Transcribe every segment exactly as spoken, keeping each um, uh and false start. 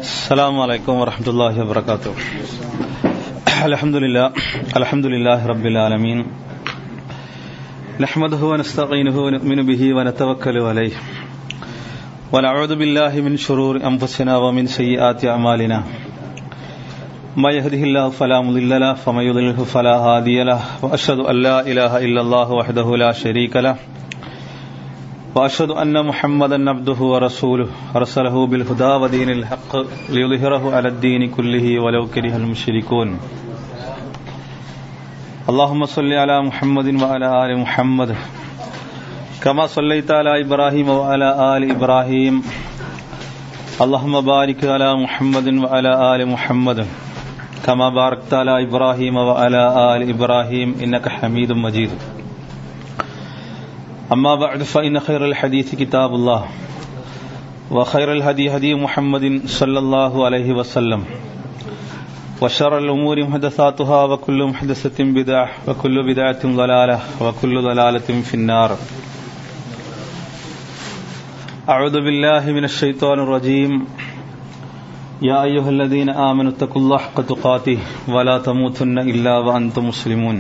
السلام عليكم ورحمة الله وبركاته. الحمد لله الحمد لله رب العالمين نحمده ونستعينه ونؤمن به ونتوكل عليه ونعوذ بالله من شرور أنفسنا ومن سيئات أعمالنا ما يهده الله فلا مضل له ومن يضلل فلا هادي له وأشهد أن لا إله إلا الله وحده لا شريك له وأشهد أن محمدا عبده ورسوله أرسله بالهدى ودين الحق ليظهره على الدين كله ولو كره المشركون. اللهم صل على محمد وعلى آل محمد كما صليت على إبراهيم وعلى آل إبراهيم. اللهم بارك على محمد وعلى آل محمد كما باركت على إبراهيم وعلى آل إبراهيم إنك حميد مجيد. أما بعد فإن خير الحديث كتاب الله وخير الهدي هدي محمد صلى الله عليه وسلم وشر الأمور محدثاتها وكل محدثة بدعة وكل بدعة ضلالة وكل ضلالة في النار. أعوذ بالله من الشيطان الرجيم. يا أيها الذين آمنوا اتقوا الله حق تقاته ولا تموتن إلا وأنتم مسلمون.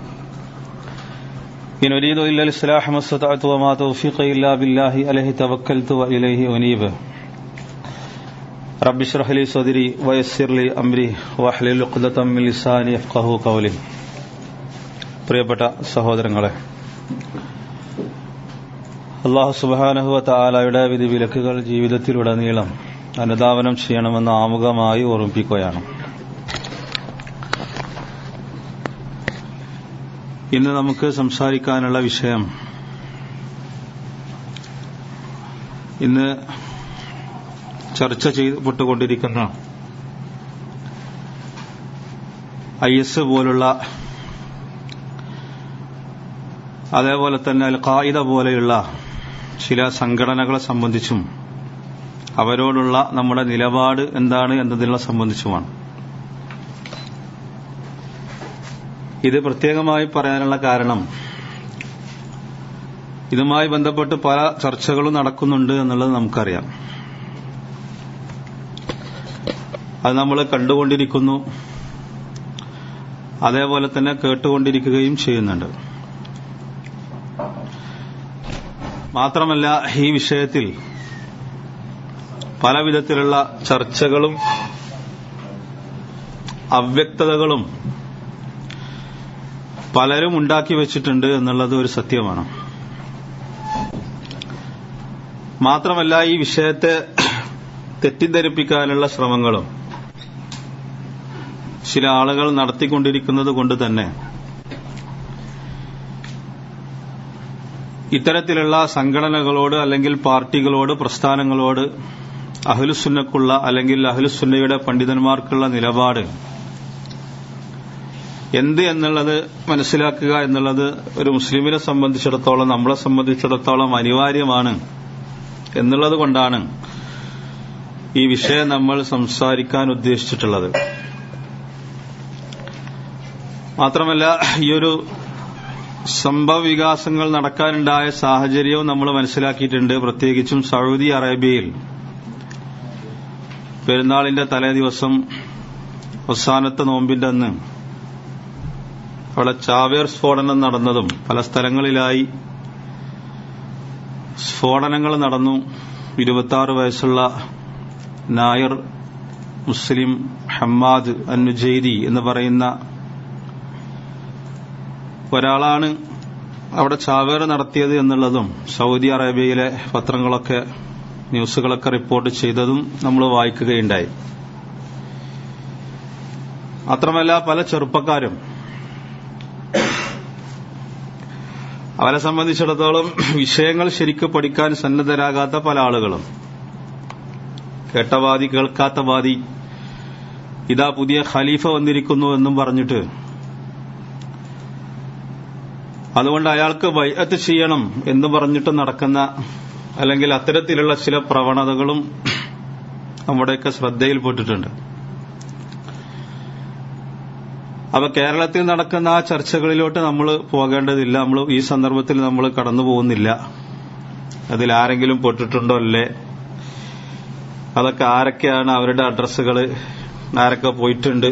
إن أريد إلا الإصلاح ما استطعت وما توفيقي إلا بالله عليه توكلت وإليه أنيب. رب اشرح لي صدري ويسر لي أمري واحلل عقدة من لساني يفقهوا قولي. പ്രിയപ്പെട്ട സഹോദരങ്ങളെ, അല്ലാഹു സുബ്ഹാനഹു വ തആലയുടെ വിധിവിലക്കുകൾ ജീവിതത്തിലുടനീളം അനുധാവനം ചെയ്യണമെന്ന് ആമുഖമായി ഓർമ്മിപ്പിക്കുകയാണ്. ഇന്ന് നമുക്ക് സംസാരിക്കാനുള്ള വിഷയം, ഇന്ന് ചർച്ച ചെയ്യപ്പെട്ടുകൊണ്ടിരിക്കുന്ന ഐ എസ് പോലുള്ള, അതേപോലെ തന്നെ അൽ ഖായിദ പോലെയുള്ള ചില സംഘടനകളെ സംബന്ധിച്ചും അവരോടുള്ള നമ്മുടെ നിലപാട് എന്താണ് എന്നതിനെ സംബന്ധിച്ചുമാണ്. ഇത് പ്രത്യേകമായി പറയാനുള്ള കാരണം, ഇതുമായി ബന്ധപ്പെട്ട് പല ചർച്ചകളും നടക്കുന്നുണ്ട് എന്നുള്ളത് നമുക്കറിയാം. അത് നമ്മൾ കണ്ടുകൊണ്ടിരിക്കുന്നു, അതേപോലെ തന്നെ കേട്ടുകൊണ്ടിരിക്കുകയും ചെയ്യുന്നുണ്ട്. മാത്രമല്ല, ഈ വിഷയത്തിൽ പല വിധത്തിലുള്ള ചർച്ചകളും അവ്യക്തതകളും പലരും ഉണ്ടാക്കി വെച്ചിട്ടുണ്ട് എന്നുള്ളത് ഒരു സത്യമാണ്. മാത്രമല്ല, ഈ വിഷയത്തെ തെറ്റിദ്ധരിപ്പിക്കാനുള്ള ശ്രമങ്ങളും ചില ആളുകൾ നടത്തിക്കൊണ്ടിരിക്കുന്നത് കൊണ്ട് തന്നെ ഇത്തരത്തിലുള്ള സംഘടനകളോട് അല്ലെങ്കിൽ പാർട്ടികളോട്, പ്രസ്ഥാനങ്ങളോട് അഹ്ലുസുന്നക്കുള്ള അല്ലെങ്കിൽ അഹ്ലുസുന്നയുടെ പണ്ഡിതന്മാർക്കുള്ള നിലപാട് എന്ത് എന്നുള്ളത് മനസ്സിലാക്കുക എന്നുള്ളത് ഒരു മുസ്ലിമിനെ സംബന്ധിച്ചിടത്തോളം, നമ്മളെ സംബന്ധിച്ചിടത്തോളം അനിവാര്യമാണ് എന്നുള്ളത് കൊണ്ടാണ് ഈ വിഷയം നമ്മൾ സംസാരിക്കാൻ ഉദ്ദേശിച്ചിട്ടുള്ളത്. മാത്രമല്ല, ഈയൊരു സംഭവ വികാസങ്ങൾ നടക്കാനുണ്ടായ സാഹചര്യവും നമ്മൾ മനസ്സിലാക്കിയിട്ടുണ്ട്. പ്രത്യേകിച്ചും സൗദി അറേബ്യയിൽ പെരുന്നാളിന്റെ തലേ ദിവസം, അവസാനത്തെ നോമ്പിന്റെ അന്ന് അവിടെ ചാവേർ സ്ഫോടനം നടന്നതും പല സ്ഥലങ്ങളിലായി സ്ഫോടനങ്ങൾ നടന്നു. ഇരുപത്തി വയസ്സുള്ള നായർ മുസ്ലിം ഹമ്മാദ് അന്നുജൈദി എന്ന് പറയുന്ന ഒരാളാണ് അവിടെ ചാവേർ നടത്തിയത് എന്നുള്ളതും സൗദി അറേബ്യയിലെ പത്രങ്ങളൊക്കെ, ന്യൂസുകളൊക്കെ റിപ്പോർട്ട് ചെയ്തതും നമ്മൾ വായിക്കുകയുണ്ടായി. മാത്രമല്ല, പല ചെറുപ്പക്കാരും, അവരെ സംബന്ധിച്ചിടത്തോളം വിഷയങ്ങൾ ശരിക്കും പഠിക്കാൻ സന്നദ്ധരാകാത്ത പല ആളുകളും, കേട്ടവാദി കേൾക്കാത്ത വാദി, ഇതാ പുതിയ ഖലീഫ വന്നിരിക്കുന്നു എന്നും പറഞ്ഞിട്ട് അതുകൊണ്ട് അയാൾക്ക് ബൈഅത്ത് ചെയ്യണം എന്ന് പറഞ്ഞിട്ട് നടക്കുന്ന, അല്ലെങ്കിൽ അത്തരത്തിലുള്ള ചില പ്രവണതകളും നമ്മുടെയൊക്കെ ശ്രദ്ധയിൽപ്പെട്ടിട്ടുണ്ട്. അപ്പൊ കേരളത്തിൽ നടക്കുന്ന ആ ചർച്ചകളിലോട്ട് നമ്മൾ പോകേണ്ടതില്ല. നമ്മൾ ഈ സന്ദർഭത്തിൽ നമ്മൾ കടന്നു പോകുന്നില്ല. അതിൽ ആരെങ്കിലും പെട്ടിട്ടുണ്ടോ അല്ലേ, അതൊക്കെ ആരൊക്കെയാണ്, അവരുടെ അഡ്രസ്സുകൾ ആരൊക്കെ പോയിട്ടുണ്ട്.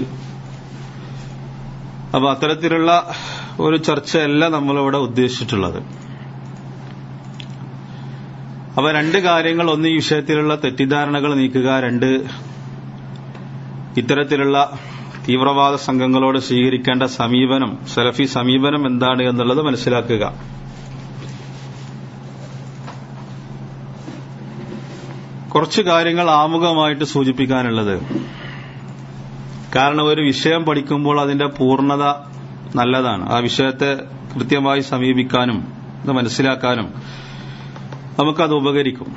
അപ്പൊ അത്തരത്തിലുള്ള ഒരു ചർച്ചയല്ല നമ്മളിവിടെ ഉദ്ദേശിച്ചിട്ടുള്ളത്. അപ്പൊ രണ്ട് കാര്യങ്ങൾ: ഒന്ന്, ഈ വിഷയത്തിലുള്ള തെറ്റിദ്ധാരണകൾ നീക്കുക; രണ്ട്, ഇത്തരത്തിലുള്ള തീവ്രവാദ സംഘങ്ങളോട് സ്വീകരിക്കേണ്ട സമീപനം, സലഫി സമീപനം എന്താണ് എന്നുള്ളത് മനസ്സിലാക്കുക. കുറച്ച് കാര്യങ്ങൾ ആമുഖമായിട്ട് സൂചിപ്പിക്കാനുള്ളത്. കാരണം ഒരു വിഷയം പഠിക്കുമ്പോൾ അതിന്റെ പൂർണ്ണത നല്ലതാണ്. ആ വിഷയത്തെ കൃത്യമായി സമീപിക്കാനും അത് മനസ്സിലാക്കാനും നമുക്കത് ഉപകരിക്കും.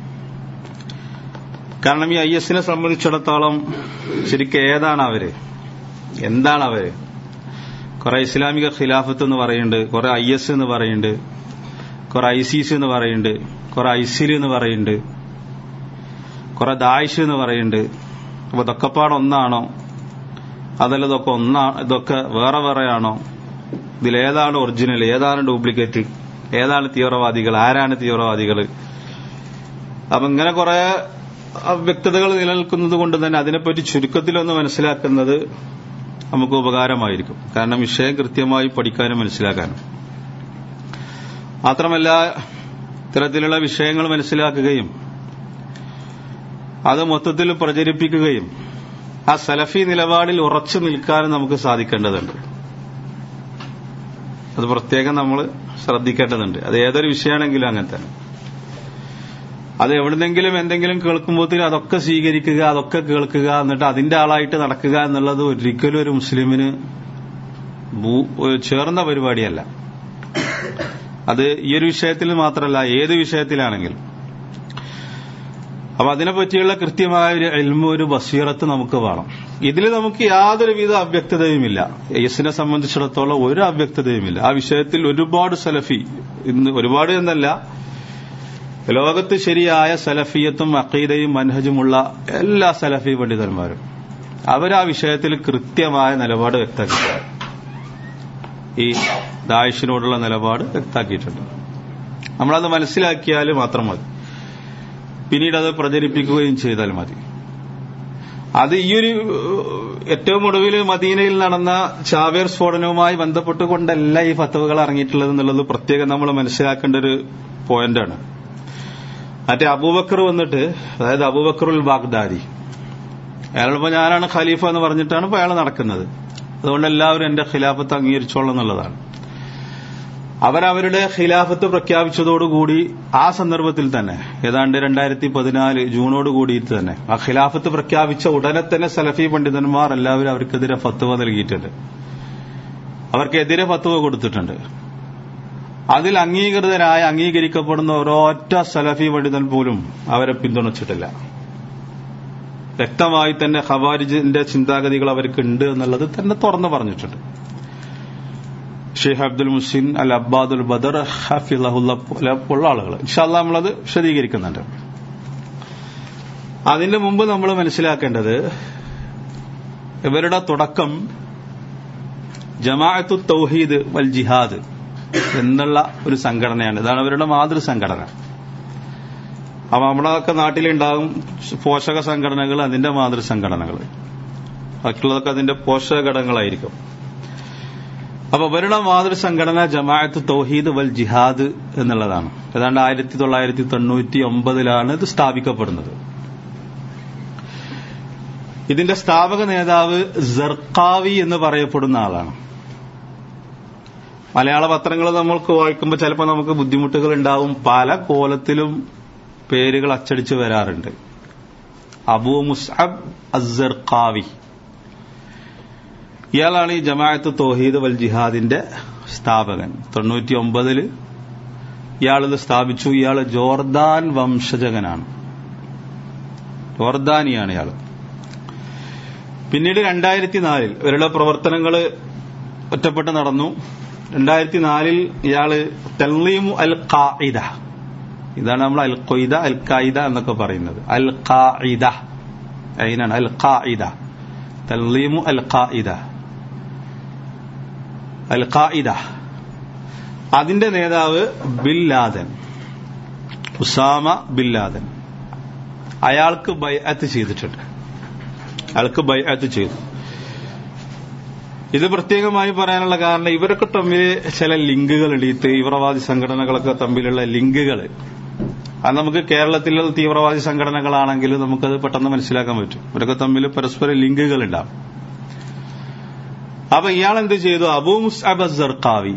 കാരണം ഈ ഐ എസിനെ സംബന്ധിച്ചിടത്തോളം ശരിക്കും ഏതാണ് അവര്, എന്താണ് അവര്? കുറെ ഇസ്ലാമിക ഖിലാഫത്ത് എന്ന് പറയുന്നുണ്ട്, കുറെ ഐ എസ് എന്ന് പറയുന്നുണ്ട്, കുറെ ഐസിസ് എന്ന് പറയുന്നുണ്ട്, കുറെ ഐസിൽ എന്ന് പറയുന്നുണ്ട്, കുറെ ദായിഷ് എന്ന് പറയുന്നുണ്ട്. അപ്പൊ ഇതൊക്കെപ്പാട് ഒന്നാണോ? അതല്ല ഇതൊക്കെ ഒന്നാ ഇതൊക്കെ വേറെ വേറെയാണോ? ഇതിലേതാണ് ഒറിജിനൽ, ഏതാണ് ഡ്യൂപ്ലിക്കേറ്റ്, ഏതാണ് തീവ്രവാദികൾ, ആരാണ് തീവ്രവാദികൾ? അപ്പൊ ഇങ്ങനെ കുറെ അവ്യക്തതകൾ നിലനിൽക്കുന്നത് കൊണ്ട് തന്നെ അതിനെപ്പറ്റി ചുരുക്കത്തിലൊന്ന് മനസ്സിലാക്കുന്നത് നമുക്ക് ഉപകാരമായിരിക്കും. കാരണം വിഷയം കൃത്യമായി പഠിക്കാനും മനസ്സിലാക്കാനും. മാത്രമല്ല, ഇത്തരത്തിലുള്ള വിഷയങ്ങൾ മനസ്സിലാക്കുകയും അത് മൊത്തത്തിൽ പ്രചരിപ്പിക്കുകയും ആ സലഫി നിലപാടിൽ ഉറച്ചു നിൽക്കാനും നമുക്ക് സാധിക്കേണ്ടതുണ്ട്. അത് പ്രത്യേകം നമ്മൾ ശ്രദ്ധിക്കേണ്ടതുണ്ട്. അത് ഏതൊരു വിഷയമാണെങ്കിലും അങ്ങനെ തന്നെ. അത് എവിടുന്നെങ്കിലും എന്തെങ്കിലും കേൾക്കുമ്പോഴത്തേനും അതൊക്കെ സ്വീകരിക്കുക, അതൊക്കെ കേൾക്കുക, എന്നിട്ട് അതിന്റെ ആളായിട്ട് നടക്കുക എന്നുള്ളത് ഒരിക്കലും ഒരു മുസ്ലിമിന് ചേർന്ന പരിപാടിയല്ല. അത് ഈ ഒരു വിഷയത്തിൽ മാത്രമല്ല, ഏത് വിഷയത്തിലാണെങ്കിലും. അപ്പൊ അതിനെപ്പറ്റിയുള്ള കൃത്യമായ ഒരു ഇൽമ്, ഒരു ബസീറത്ത് നമുക്ക് വേണം. ഇതിൽ നമുക്ക് യാതൊരുവിധ അവ്യക്തതയുമില്ല. യെസിനെ സംബന്ധിച്ചിടത്തോളം ഒരു അവ്യക്തതയുമില്ല. ആ വിഷയത്തിൽ ഒരുപാട് സലഫി, ഇന്ന് ഒരുപാട് എന്നല്ല, ലോകത്ത് ശരിയായ സലഫിയത്തും അഖീദയും മൻഹജുമുള്ള എല്ലാ സലഫി പണ്ഡിതന്മാരും അവരാ വിഷയത്തിൽ കൃത്യമായ നിലപാട് വ്യക്തമാക്കിയിട്ടുണ്ട്. ഈ ദായിഷിനോടുള്ള നിലപാട് വ്യക്തമാക്കിയിട്ടുണ്ട്. നമ്മളത് മനസ്സിലാക്കിയാൽ മാത്രം മതി, പിന്നീട് അത് പ്രചരിപ്പിക്കുകയും ചെയ്താൽ മതി. അത് ഈയൊരു ഏറ്റവും ഒടുവിൽ മദീനയിൽ നടന്ന ചാവേർ സ്ഫോടനവുമായി ബന്ധപ്പെട്ടുകൊണ്ടല്ല ഈ ഫത്വകൾ ഇറങ്ങിയിട്ടുള്ളത് എന്നുള്ളത് പ്രത്യേകം നമ്മൾ മനസ്സിലാക്കേണ്ട ഒരു പോയിന്റാണ്. മറ്റേ അബൂബക്കർ വന്നിട്ട്, അതായത് അബൂബക്കറുൽ ബാഗ്ദാദി, അയാളിപ്പോ ഞാനാണ് ഖലീഫ എന്ന് പറഞ്ഞിട്ടാണ് ഇപ്പൊ അയാൾ നടക്കുന്നത്. അതുകൊണ്ട് എല്ലാവരും എന്റെ ഖിലാഫത്ത് അംഗീകരിച്ചോളണം എന്നുള്ളതാണ്. അവരവരുടെ ഖിലാഫത്ത് പ്രഖ്യാപിച്ചതോടുകൂടി ആ സന്ദർഭത്തിൽ തന്നെ, ഏതാണ്ട് രണ്ടായിരത്തി പതിനാല് ജൂണോട് കൂടിയിട്ട് തന്നെ, ആ ഖിലാഫത്ത് പ്രഖ്യാപിച്ച ഉടനെ തന്നെ സലഫി പണ്ഡിതന്മാർ എല്ലാവരും അവർക്കെതിരെ ഫത്വ നൽകിയിട്ടുണ്ട്, അവർക്കെതിരെ ഫത്വ കൊടുത്തിട്ടുണ്ട്. അതിൽ അംഗീകൃതരായ, അംഗീകരിക്കപ്പെടുന്ന ഒരൊറ്റ സലഫി പണ്ഡിതൻ പോലും അവരെ പിന്തുണച്ചിട്ടില്ല. വ്യക്തമായി തന്നെ ഖവാരിജിന്റെ ചിന്താഗതികൾ അവർക്കുണ്ട് എന്നുള്ളത് തന്നെ തുറന്നു പറഞ്ഞിട്ടുണ്ട്. ഷെയ്ഖ് അബ്ദുൽ മുഹ്സിൻ അൽ അബ്ബാദുൽ ബദർ ഹഫിളഹുള്ള ഉള്ള ആളുകൾ ഇൻഷാ അല്ലാഹ് നമ്മളത് വിശദീകരിക്കുന്നുണ്ട്. അതിന്റെ മുമ്പ് നമ്മൾ മനസ്സിലാക്കേണ്ടത്, ഇവരുടെ തുടക്കം ജമാഅത്തു തൗഹീദ് വൽ ജിഹാദ് എന്നുള്ള ഒരു സംഘടനയാണ്. ഇതാണ് അവരുടെ മാതൃസംഘടന. അപ്പൊ നമ്മുടെയൊക്കെ നാട്ടിലുണ്ടാകും പോഷക സംഘടനകൾ, അതിന്റെ മാതൃസംഘടനകൾ, ബാക്കിയുള്ളതൊക്കെ അതിന്റെ പോഷക ഘടകങ്ങളായിരിക്കും. അപ്പൊ ഇവരുടെ മാതൃസംഘടന ജമാഅത്ത് തൗഹീദ് വൽ ജിഹാദ് എന്നുള്ളതാണ്. ഏതാണ്ട് ആയിരത്തി തൊള്ളായിരത്തി തൊണ്ണൂറ്റി ഒമ്പതിലാണ് ഇത് സ്ഥാപിക്കപ്പെടുന്നത്. ഇതിന്റെ സ്ഥാപക നേതാവ് സർഖാവി എന്ന് പറയപ്പെടുന്ന ആളാണ്. മലയാള പത്രങ്ങൾ നമ്മൾക്ക് വായിക്കുമ്പോൾ ചിലപ്പോൾ നമുക്ക് ബുദ്ധിമുട്ടുകൾ ഉണ്ടാവും. പല കോലത്തിലും പേരുകൾ അച്ചടിച്ചു വരാറുണ്ട്. അബൂ മുസ്അബ് അസ്സർഖാവി, ഇയാളാണ് ഈ ജമാഅത്ത് തൗഹീദ് വൽ ജിഹാദിന്റെ സ്ഥാപകൻ. തൊണ്ണൂറ്റി ഒമ്പതില് ഇയാളിത് സ്ഥാപിച്ചു. ഇയാള് ജോർദാൻ വംശജകനാണ്, ജോർദാനിയാണ് ഇയാള്. പിന്നീട് രണ്ടായിരത്തി നാലിൽ ഇവരുടെ പ്രവർത്തനങ്ങൾ ഒറ്റപ്പെട്ട് നടന്നു. രണ്ടായിരത്തി നാലിൽ ഇയാള് തൽലീമു അൽ ഖാഇദ, ഇതാണ് നമ്മൾ അൽ ഖ്വയ്ദ അൽ ഖായിദ എന്നൊക്കെ പറയുന്നത്. അൽ ഖാഇദ അതിനാണ് അൽ ഖാഇദ, തൽലീമു അൽ ഖാഇദ, അൽ ഖാഇദ. അതിന്റെ നേതാവ് bin Laden, Osama bin Laden. അയാൾക്ക് ബൈഅത്ത് ചെയ്തിട്ടുണ്ട്. അയാൾക്ക് ബൈഅത്ത് ചെയ്തു. ഇത് പ്രത്യേകമായി പറയാനുള്ള കാരണം ഇവരൊക്കെ തമ്മിൽ ചില ലിങ്കുകളുണ്ട്. ഈ തീവ്രവാദി സംഘടനകളൊക്കെ തമ്മിലുള്ള ലിങ്കുകൾ അത് നമുക്ക് കേരളത്തിലുള്ള തീവ്രവാദി സംഘടനകളാണെങ്കിലും നമുക്കത് പെട്ടെന്ന് മനസ്സിലാക്കാൻ പറ്റും. ഇവരൊക്കെ തമ്മിൽ പരസ്പര ലിങ്കുകൾ ഉണ്ടാവും. അപ്പൊ ഇയാൾ എന്ത് ചെയ്തു? അബൂ മുസ്അബ് അസ്സർഖാവി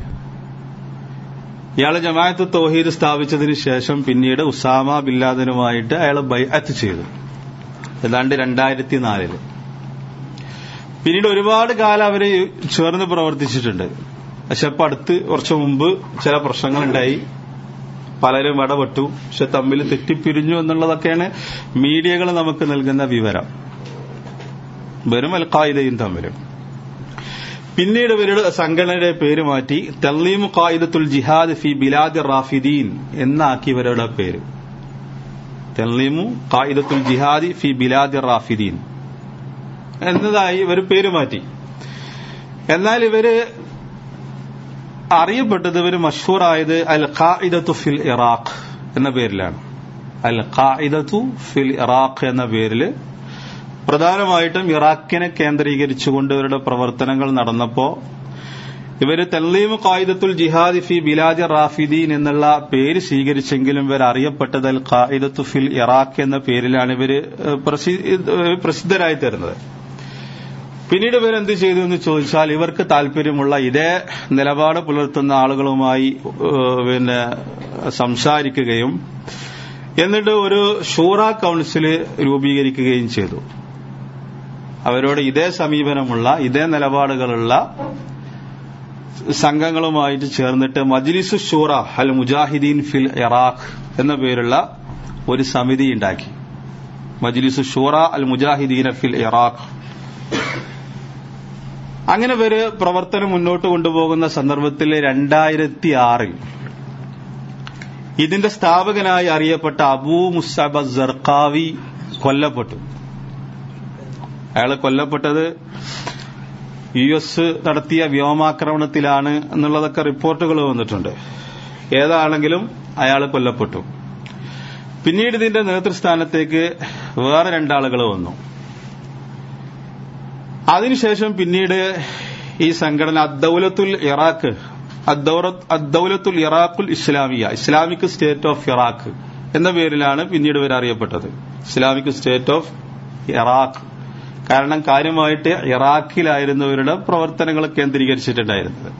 ഇയാള് ജമാഅത്ത് തൗഹീദ് സ്ഥാപിച്ചതിന് ശേഷം പിന്നീട് ഉസാമ ബിൻ ലാദനുമായിട്ട് അയാൾ ബൈഅത്ത് ചെയ്തു. ഏതാണ്ട് രണ്ടായിരത്തി നാലില്. പിന്നീട് ഒരുപാട് കാലം അവര് ചേർന്ന് പ്രവർത്തിച്ചിട്ടുണ്ട്. പക്ഷെ ഇപ്പൊ അടുത്ത് കുറച്ചു മുമ്പ് ചില പ്രശ്നങ്ങളുണ്ടായി, പലരും ഇടപെട്ടു, പക്ഷെ തമ്മിൽ തെറ്റിപ്പിരിഞ്ഞു എന്നുള്ളതൊക്കെയാണ് മീഡിയകൾ നമുക്ക് നൽകുന്ന വിവരം. വെറും അൽ ഖായിദയും തമ്മിലും. പിന്നീട് ഇവരുടെ സംഘടനയുടെ പേര് മാറ്റി തൽലീമു ഖായിദത്തുൽ ജിഹാദ് ഫി ബിലാദി റാഫിദീൻ എന്നാക്കി ഇവരുടെ പേര്. തൽലീമു ഖായിദത്തുൽ ജിഹാദി ഫി ബിലാദി റാഫിദീൻ എന്നതായി ഇവർ പേര് മാറ്റി. എന്നാൽ ഇവര് അറിയപ്പെട്ടത്, ഇവര് മഷ്ഹൂറായത് അൽ ഖായിദത്തു ഫിൽ ഇറാഖ് എന്ന പേരിലാണ്. അൽ ഖായിദത്തു ഫിൽ ഇറാഖ് എന്ന പേരിൽ പ്രധാനമായിട്ടും ഇറാഖിനെ കേന്ദ്രീകരിച്ചുകൊണ്ട് ഇവരുടെ പ്രവർത്തനങ്ങൾ നടന്നപ്പോ ഇവര് തൽലീമു ഖായിദത്തുൽ ജിഹാദി ഫി ബിലാദി റാഫിദീൻ എന്നുള്ള പേര് സ്വീകരിച്ചെങ്കിലും ഇവർ അറിയപ്പെട്ടത് അൽ ഖായിദത്തു ഫിൽ ഇറാഖ് എന്ന പേരിലാണ് ഇവര് പ്രസിദ്ധരായി തീർന്നത്. പിന്നീട് ഇവരെന്ത് ചെയ്തു എന്ന് ചോദിച്ചാൽ, ഇവർക്ക് താല്പര്യമുള്ള ഇതേ നിലപാട് പുലർത്തുന്ന ആളുകളുമായി പിന്നെ സംസാരിക്കുകയും എന്നിട്ട് ഒരു ഷൂറ കൌൺസില് രൂപീകരിക്കുകയും ചെയ്തു. അവരോട് ഇതേ സമീപനമുള്ള ഇതേ നിലപാടുകളുള്ള സംഘങ്ങളുമായിട്ട് ചേർന്നിട്ട് മജ്ലിസു ഷൂറ അൽ മുജാഹിദീൻ ഫിൽ ഇറാഖ് എന്ന പേരുള്ള ഒരു സമിതി ഉണ്ടാക്കി. മജ്ലിസു ഷൂറ അൽ മുജാഹിദീൻ ഫിൽ ഇറാഖ്. അങ്ങനെ ഇവര് പ്രവർത്തനം മുന്നോട്ട് കൊണ്ടുപോകുന്ന സന്ദർഭത്തിൽ രണ്ടായിരത്തി ആറിൽ ഇതിന്റെ സ്ഥാപകനായി അറിയപ്പെട്ട അബൂ മുസ്അബ് അസ്സർഖാവി കൊല്ലപ്പെട്ടു. അയാൾ കൊല്ലപ്പെട്ടത് യു എസ് നടത്തിയ വ്യോമാക്രമണത്തിലാണ് എന്നുള്ളതൊക്കെ റിപ്പോർട്ടുകൾ വന്നിട്ടുണ്ട്. ഏതാണെങ്കിലും അയാൾ കൊല്ലപ്പെട്ടു. പിന്നീട് ഇതിന്റെ നേതൃസ്ഥാനത്തേക്ക് വേറെ രണ്ടാളുകൾ വന്നു. അതിനുശേഷം പിന്നീട് ഈ സംഘടന അദ്ദൗലത്തുൽ ഇറാഖ് അദ്ദൗലത്തുൽ ഇറാഖുൽ ഇസ്ലാമിയ ഇസ്ലാമിക് സ്റ്റേറ്റ് ഓഫ് ഇറാഖ് എന്ന പേരിലാണ് പിന്നീട് ഇവർ അറിയപ്പെട്ടത്. Islamic State of Iraq. കാരണം കാര്യമായിട്ട് ഇറാഖിലായിരുന്നു ഇവരുടെ പ്രവർത്തനങ്ങൾ കേന്ദ്രീകരിച്ചിട്ടുണ്ടായിരുന്നത്.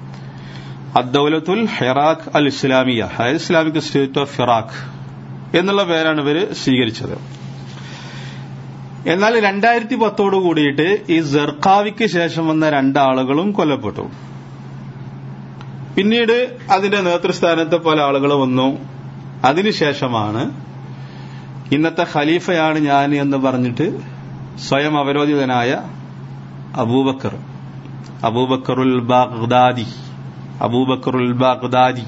അദ്ദൗലത്തുൽ ഇറാഖ് അൽ ഇസ്ലാമിയ അതായത് ഇസ്ലാമിക് സ്റ്റേറ്റ് ഓഫ് ഇറാഖ് എന്നുള്ള പേരാണ് ഇവർ സ്വീകരിച്ചത്. എന്നാൽ രണ്ടായിരത്തി പത്തോടു കൂടിയിട്ട് ഈ സർഖാവിക്ക് ശേഷം വന്ന രണ്ടാളുകളും കൊല്ലപ്പെട്ടു. പിന്നീട് അതിന്റെ നേതൃസ്ഥാനത്ത് പല ആളുകൾ വന്നു. അതിനുശേഷമാണ് ഇന്നത്തെ ഖലീഫയാണ് ഞാൻ എന്ന് പറഞ്ഞിട്ട് സ്വയം അവരോധിതനായ അബൂബക്കർ അബൂബക്കറുൽ ബാഗ്ദാദി അബൂബക്കറുൽ ബാഗ്ദാദി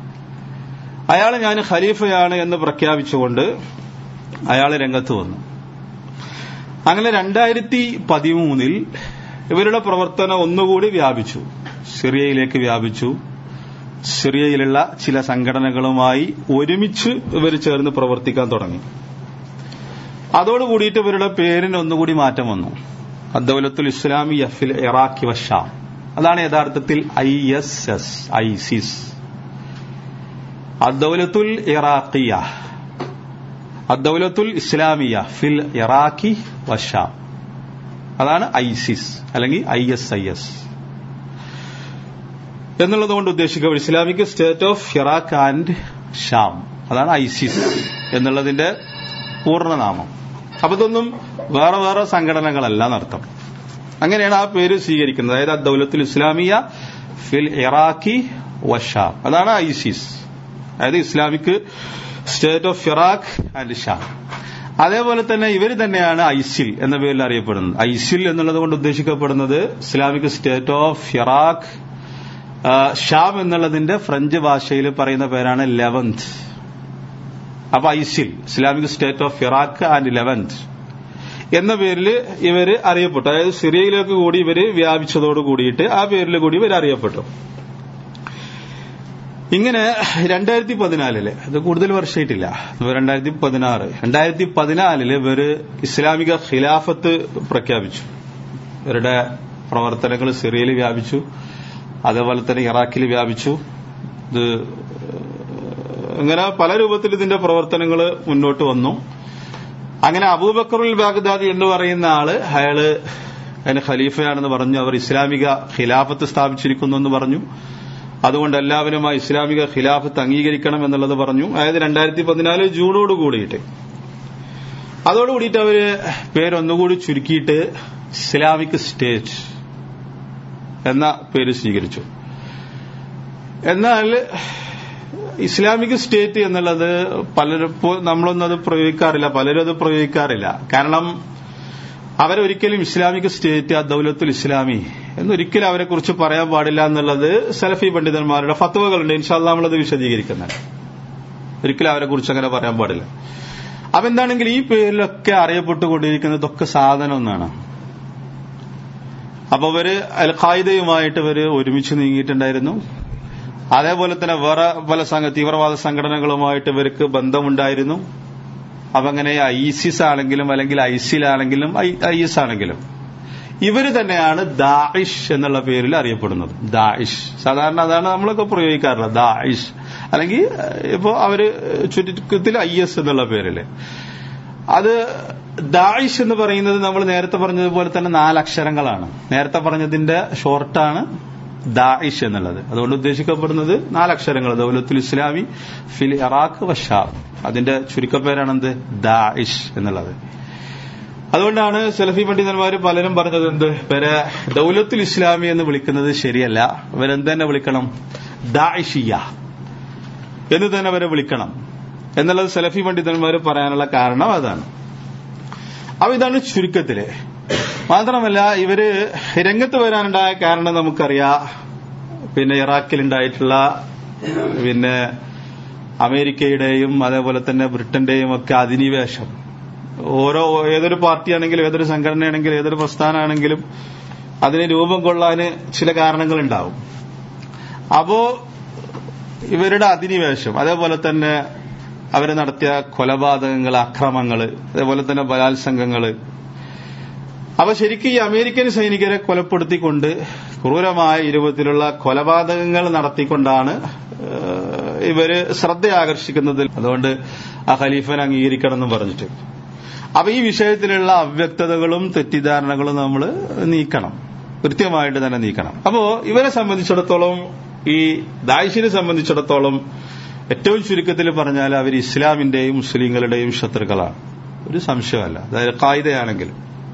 അയാൾ ഞാൻ ഖലീഫയാണ് എന്ന് പ്രഖ്യാപിച്ചുകൊണ്ട് അയാൾ രംഗത്ത് വന്നു. അങ്ങനെ രണ്ടായിരത്തി പതിമൂന്നിൽ ഇവരുടെ പ്രവർത്തനം ഒന്നുകൂടി വ്യാപിച്ചു, സിറിയയിലേക്ക് വ്യാപിച്ചു. സിറിയയിലുള്ള ചില സംഘടനകളുമായി ഒരുമിച്ച് ഇവർ ചേർന്ന് പ്രവർത്തിക്കാൻ തുടങ്ങി. അതോടുകൂടിയിട്ട് ഇവരുടെ പേരിന് ഒന്നുകൂടി മാറ്റം വന്നു. അദ്ദൗലത്തുൽ ഇസ്ലാമിയ ഫിൽ ഇറാഖി വശാം. അതാണ് യഥാർത്ഥത്തിൽ ഐ എസ് എസ് ഐസിസ്. അദ്ദൗലത്തുൽ ഇറാഖിയ അദ്ദൗലത്തുൽ ഇസ്ലാമിയ ഫിൽ ഇറാഖി വശാം. അതാണ് ഐസിസ് അല്ലെങ്കിൽ ഐ എസ് ഐ എസ് എന്നുള്ളതുകൊണ്ട് ഉദ്ദേശിക്കുക Islamic State of Iraq and Sham. അതാണ് ഐസിസ് എന്നുള്ളതിന്റെ പൂർണ്ണനാമം. അപ്പൊ ഇതൊന്നും വേറെ വേറെ സംഘടനകളല്ല എന്നർത്ഥം. അങ്ങനെയാണ് ആ പേര് സ്വീകരിക്കുന്നത്. അതായത് അദ്ദൗലത്തുൽ ഇസ്ലാമിയ ഫിൽ ഇറാഖി വശാം. അതാണ് ഐസിസ്, അതായത് Islamic State of Iraq and Sham. അതേപോലെ തന്നെ ഇവർ തന്നെയാണ് ഐസിൽ എന്ന പേരിൽ അറിയപ്പെടുന്നത്. ഐസിൽ എന്നുള്ളത് കൊണ്ട് ഉദ്ദേശിക്കപ്പെടുന്നത് Islamic State of Iraq. Sham എന്നുള്ളതിന്റെ ഫ്രഞ്ച് ഭാഷയിൽ പറയുന്ന പേരാണ് ലെവന്ത്. അപ്പൊ ISIL Islamic State of Iraq and Levant എന്ന പേരിൽ ഇവര് അറിയപ്പെട്ടു. അതായത് സിറിയയിലേക്ക് കൂടി ഇവര് വ്യാപിച്ചതോട് കൂടിയിട്ട് ആ പേരിൽ കൂടി ഇവർ അറിയപ്പെട്ടു. ഇങ്ങനെ രണ്ടായിരത്തി പതിനാലില് ഇത് കൂടുതൽ വർഷമായിട്ടില്ല, രണ്ടായിരത്തി പതിനാറ് രണ്ടായിരത്തി പതിനാലില് ഇവര് ഇസ്ലാമിക ഖിലാഫത്ത് പ്രഖ്യാപിച്ചു. ഇവരുടെ പ്രവർത്തനങ്ങൾ സിറിയയിൽ വ്യാപിച്ചു, അതേപോലെ തന്നെ ഇറാഖിൽ വ്യാപിച്ചു. ഇത് ഇങ്ങനെ പല രൂപത്തിൽ ഇതിന്റെ പ്രവർത്തനങ്ങൾ മുന്നോട്ട് വന്നു. അങ്ങനെ അബൂബക്കറുൽ ബാഗ്ദാദി എന്ന് പറയുന്ന ആള് അയാള് അതിന് ഖലീഫയാണെന്ന് പറഞ്ഞു. അവർ ഇസ്ലാമിക ഖിലാഫത്ത് സ്ഥാപിച്ചിരിക്കുന്നു എന്ന് പറഞ്ഞു. അതുകൊണ്ട് എല്ലാവരും ആ ഇസ്ലാമിക ഖിലാഫത്ത് അംഗീകരിക്കണം എന്നുള്ളത് പറഞ്ഞു. അതായത് രണ്ടായിരത്തി പതിനാല് ജൂണോട് കൂടിയിട്ട് അതോടുകൂടിയിട്ട് അവര് പേരൊന്നുകൂടി ചുരുക്കിയിട്ട് ഇസ്ലാമിക് സ്റ്റേറ്റ് എന്ന പേര് സ്വീകരിച്ചു. എന്നാൽ ഇസ്ലാമിക് സ്റ്റേറ്റ് എന്നുള്ളത് പലരും നമ്മളൊന്നും അത് പ്രയോഗിക്കാറില്ല, പലരും അത് പ്രയോഗിക്കാറില്ല. കാരണം അവരൊരിക്കലും ഇസ്ലാമിക് സ്റ്റേറ്റ് ആ ദൗലത്തുൽ ഇസ്ലാമി എന്നൊരിക്കലും അവരെ കുറിച്ച് പറയാൻ പാടില്ല എന്നുള്ളത് സലഫി പണ്ഡിതന്മാരുടെ ഫത്വകളുണ്ട്. ഇൻഷാ അല്ലാഹ് നമ്മളത് വിശദീകരിക്കുന്നത്. ഒരിക്കലും അവരെ കുറിച്ച് അങ്ങനെ പറയാൻ പാടില്ല. അപ്പൊ എന്താണെങ്കിൽ ഈ പേരിലൊക്കെ അറിയപ്പെട്ടുകൊണ്ടിരിക്കുന്നതൊക്കെ സാധനം ഒന്നാണ്. അപ്പൊ അവര് അൽ ഖായിദയുമായിട്ട് ഇവര് ഒരുമിച്ച് നീങ്ങിയിട്ടുണ്ടായിരുന്നു. അതേപോലെ തന്നെ വേറെ പല സംഘ തീവ്രവാദ സംഘടനകളുമായിട്ട് ഇവർക്ക് ബന്ധമുണ്ടായിരുന്നു. അപ്പൊ അങ്ങനെ ഐസിസ് ആണെങ്കിലും അല്ലെങ്കിൽ ഐസിൽ ആണെങ്കിലും ഐ എസ് ആണെങ്കിലും ഇവര് തന്നെയാണ് ദാഇഷ് എന്നുള്ള പേരിൽ അറിയപ്പെടുന്നത്. ദാഇഷ് സാധാരണ അതാണ് നമ്മളൊക്കെ പ്രയോഗിക്കാറുള്ളത്, ദാഇഷ്. അല്ലെങ്കിൽ ഇപ്പോ അവര് ചുരുക്കത്തിൽ ഐ എസ് എന്നുള്ള പേരില്. അത് ദാഇഷ് എന്ന് പറയുന്നത് നമ്മൾ നേരത്തെ പറഞ്ഞതുപോലെ തന്നെ നാലക്ഷരങ്ങളാണ്. നേരത്തെ പറഞ്ഞതിന്റെ ഷോർട്ടാണ് ദാഇഷ് എന്നുള്ളത്. അതുകൊണ്ട് ഉദ്ദേശിക്കപ്പെടുന്നത് നാലക്ഷരങ്ങൾ, ദൗലത്തുൽ ഇസ്ലാമി ഫിൽ ഇറാഖ് വശാം. അതിന്റെ ചുരുക്കപ്പേരാണെന്ത്? ദാഇഷ് എന്നുള്ളത്. അതുകൊണ്ടാണ് സലഫി പണ്ഡിതന്മാർ പലരും പറഞ്ഞത് എന്ത് പേരെ ദൗലത്തുൽ ഇസ്ലാമി എന്ന് വിളിക്കുന്നത് ശരിയല്ല, അവരെന്ത് തന്നെ വിളിക്കണം? ദാഇഷിയ എന്ന് തന്നെ അവരെ വിളിക്കണം എന്നുള്ളത് സലഫി പണ്ഡിതന്മാർ പറയാനുള്ള കാരണം അതാണ്. അപ്പൊ ഇതാണ് ചുരുക്കത്തില്. മാത്രമല്ല ഇവര് രംഗത്ത് വരാനുണ്ടായ കാരണം നമുക്കറിയാം. പിന്നെ ഇറാഖിലുണ്ടായിട്ടുള്ള പിന്നെ അമേരിക്കയുടെയും അതേപോലെ തന്നെ ബ്രിട്ടന്റെയും ഒക്കെ അധിനിവേശം. ഓരോ ഏതൊരു പാർട്ടിയാണെങ്കിലും ഏതൊരു സംഘടനയാണെങ്കിലും ഏതൊരു പ്രസ്ഥാനമാണെങ്കിലും അതിന് രൂപം കൊള്ളാന് ചില കാരണങ്ങൾ ഉണ്ടാവും. അപ്പോ ഇവരുടെ അധിനിവേശം, അതേപോലെ തന്നെ അവർ നടത്തിയ കൊലപാതകങ്ങൾ, അക്രമങ്ങൾ, അതേപോലെ തന്നെ ബലാത്സംഗങ്ങള്. അപ്പൊ ശരിക്കും ഈ അമേരിക്കൻ സൈനികരെ കൊലപ്പെടുത്തിക്കൊണ്ട് ക്രൂരമായ രൂപത്തിലുള്ള കൊലപാതകങ്ങൾ നടത്തിക്കൊണ്ടാണ് ഇവര് ശ്രദ്ധ ആകർഷിക്കുന്നത്. അതുകൊണ്ട് ആ ഖലീഫനെ അംഗീകരിക്കണം എന്ന് പറഞ്ഞിട്ട്. അപ്പൊ ഈ വിഷയത്തിലുള്ള അവ്യക്തതകളും തെറ്റിദ്ധാരണകളും നമ്മൾ നീക്കണം, കൃത്യമായിട്ട് തന്നെ നീക്കണം. അപ്പോ ഇവരെ സംബന്ധിച്ചിടത്തോളം, ഈ ദാഇഷിനെ സംബന്ധിച്ചിടത്തോളം ഏറ്റവും ചുരുക്കത്തിൽ പറഞ്ഞാൽ അവർ ഇസ്ലാമിന്റെയും മുസ്ലിങ്ങളുടെയും ശത്രുക്കളാണ്, ഒരു സംശയമല്ല. അതായത് ഖായിദയാണെങ്കിൽ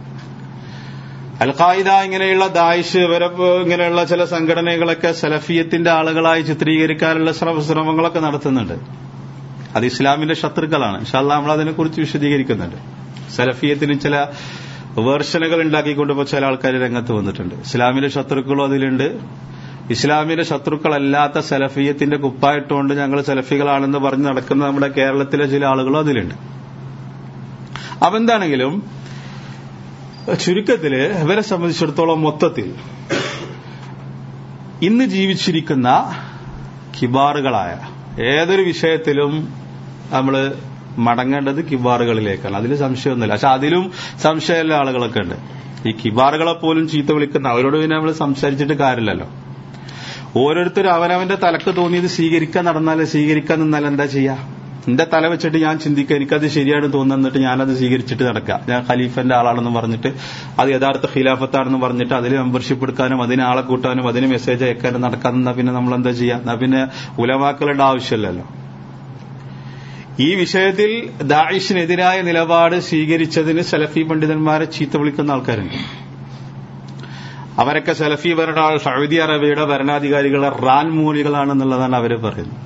അൽ ഖായിദ ഇങ്ങനെയുള്ള ദാഇഷ് ഇവരെ ഇങ്ങനെയുള്ള ചില സംഘടനകളൊക്കെ സലഫിയത്തിന്റെ ആളുകളായി ചിത്രീകരിക്കാനുള്ള ശ്രമങ്ങളൊക്കെ നടത്തുന്നുണ്ട്. അത് ഇസ്ലാമിന്റെ ശത്രുക്കളാണ്. ഇൻഷാ അല്ലാഹ് നമ്മൾ അതിനെക്കുറിച്ച് വിശദീകരിക്കുന്നുണ്ട്. സലഫിയത്തിന് ചില വേർഷനുകൾ ഉണ്ടാക്കിക്കൊണ്ട് ഇപ്പോൾ ചില ആൾക്കാർ രംഗത്ത് വന്നിട്ടുണ്ട്. ഇസ്ലാമിന്റെ ശത്രുക്കളും അതിലുണ്ട്. ഇസ്ലാമിന്റെ ശത്രുക്കളല്ലാത്ത സലഫിയത്തിന്റെ കുപ്പായിട്ടുകൊണ്ട് ഞങ്ങൾ സലഫികളാണെന്ന് പറഞ്ഞ് നടക്കുന്ന നമ്മുടെ കേരളത്തിലെ ചില ആളുകളും അതിലുണ്ട്. അപ്പൊ എന്താണെങ്കിലും ചുരുക്കത്തില് ഇവരെ സംബന്ധിച്ചിടത്തോളം മൊത്തത്തിൽ ഇന്ന് ജീവിച്ചിരിക്കുന്ന കിബാറുകളായ ഏതൊരു വിഷയത്തിലും നമ്മൾ മടങ്ങേണ്ടത് കിബാറുകളിലേക്കാണ്. അതിൽ സംശയമൊന്നുമില്ല. പക്ഷെ അതിലും സംശയമുള്ള ആളുകളൊക്കെ ഉണ്ട്. ഈ കിബാറുകളെ പോലും ചീത്ത വിളിക്കുന്ന അവരോട് പിന്നെ നമ്മൾ സംസാരിച്ചിട്ട് കാര്യമില്ലല്ലോ. ഓരോരുത്തരും അവനവന്റെ തലക്ക് തോന്നിയത് സ്വീകരിക്കാൻ നടന്നാലേ, സ്വീകരിക്കാൻ നിന്നാൽ എന്താ ചെയ്യാ? എന്റെ തല വെച്ചിട്ട് ഞാൻ ചിന്തിക്കുക, എനിക്കത് ശരിയാണ് തോന്നുന്നിട്ട് ഞാനത് സ്വീകരിച്ചിട്ട് നടക്കുക. ഞാൻ ഖലീഫന്റെ ആളാണെന്ന് പറഞ്ഞിട്ട് അത് യഥാർത്ഥ ഖിലാഫത്താണെന്ന് പറഞ്ഞിട്ട് അതിൽ മെമ്പർഷിപ്പ് എടുക്കാനും അതിന് ആളെ കൂട്ടാനും അതിന് മെസ്സേജ് അയക്കാനും നടക്കാതെന്നാ പിന്നെ നമ്മൾ എന്താ ചെയ്യാ? എന്നാ പിന്നെ ഉലമാക്കളുടെ ആവശ്യമില്ലല്ലോ. ഈ വിഷയത്തിൽ ദാഇഷിനെതിരായ നിലപാട് സ്വീകരിച്ചതിന് സലഫി പണ്ഡിതന്മാരെ ചീത്ത വിളിക്കുന്ന ആൾക്കാരുണ്ട്. അവരൊക്കെ സലഫി ഭരണ സൗദി അറേബ്യയുടെ ഭരണാധികാരികളെ റാൻ മൂലികളാണെന്നുള്ളതാണ് അവര് പറയുന്നത്.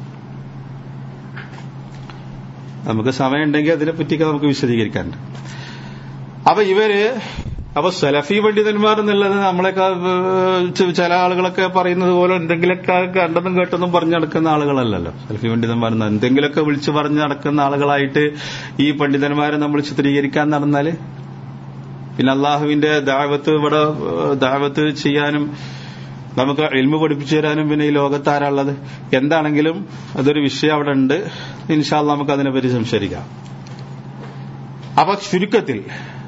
നമുക്ക് സമയമുണ്ടെങ്കിൽ അതിനെപ്പറ്റിയൊക്കെ നമുക്ക് വിശദീകരിക്കാനുണ്ട്. അപ്പൊ ഇവര് അപ്പൊ സലഫി പണ്ഡിതന്മാർ എന്നുള്ളത് നമ്മളെയൊക്കെ ചില ആളുകളൊക്കെ പറയുന്നത് പോലെ എന്തെങ്കിലുമൊക്കെ കണ്ടതും കേട്ടതും പറഞ്ഞു നടക്കുന്ന ആളുകളല്ലല്ലോ സലഫി പണ്ഡിതന്മാർ. എന്തെങ്കിലുമൊക്കെ വിളിച്ചു പറഞ്ഞു നടക്കുന്ന ആളുകളായിട്ട് ഈ പണ്ഡിതന്മാരെ നമ്മൾ ചിത്രീകരിക്കാൻ നടന്നാല് പിന്നെ അള്ളാഹുവിന്റെ ദഅവത്ത് ഇവിടെ ദഅവത്ത് ചെയ്യാനും നമുക്ക് ഇൽമു പഠിപ്പിച്ചു തരാനും പിന്നെ ഈ ലോകത്താരുള്ളത് എന്താണെങ്കിലും അതൊരു വിഷയം അവിടെ ഉണ്ട്. ഇൻഷാ അല്ലാഹ് നമുക്ക് അതിനെപ്പറ്റി സംസാരിക്കാം. അപ്പൊ ചുരുക്കത്തിൽ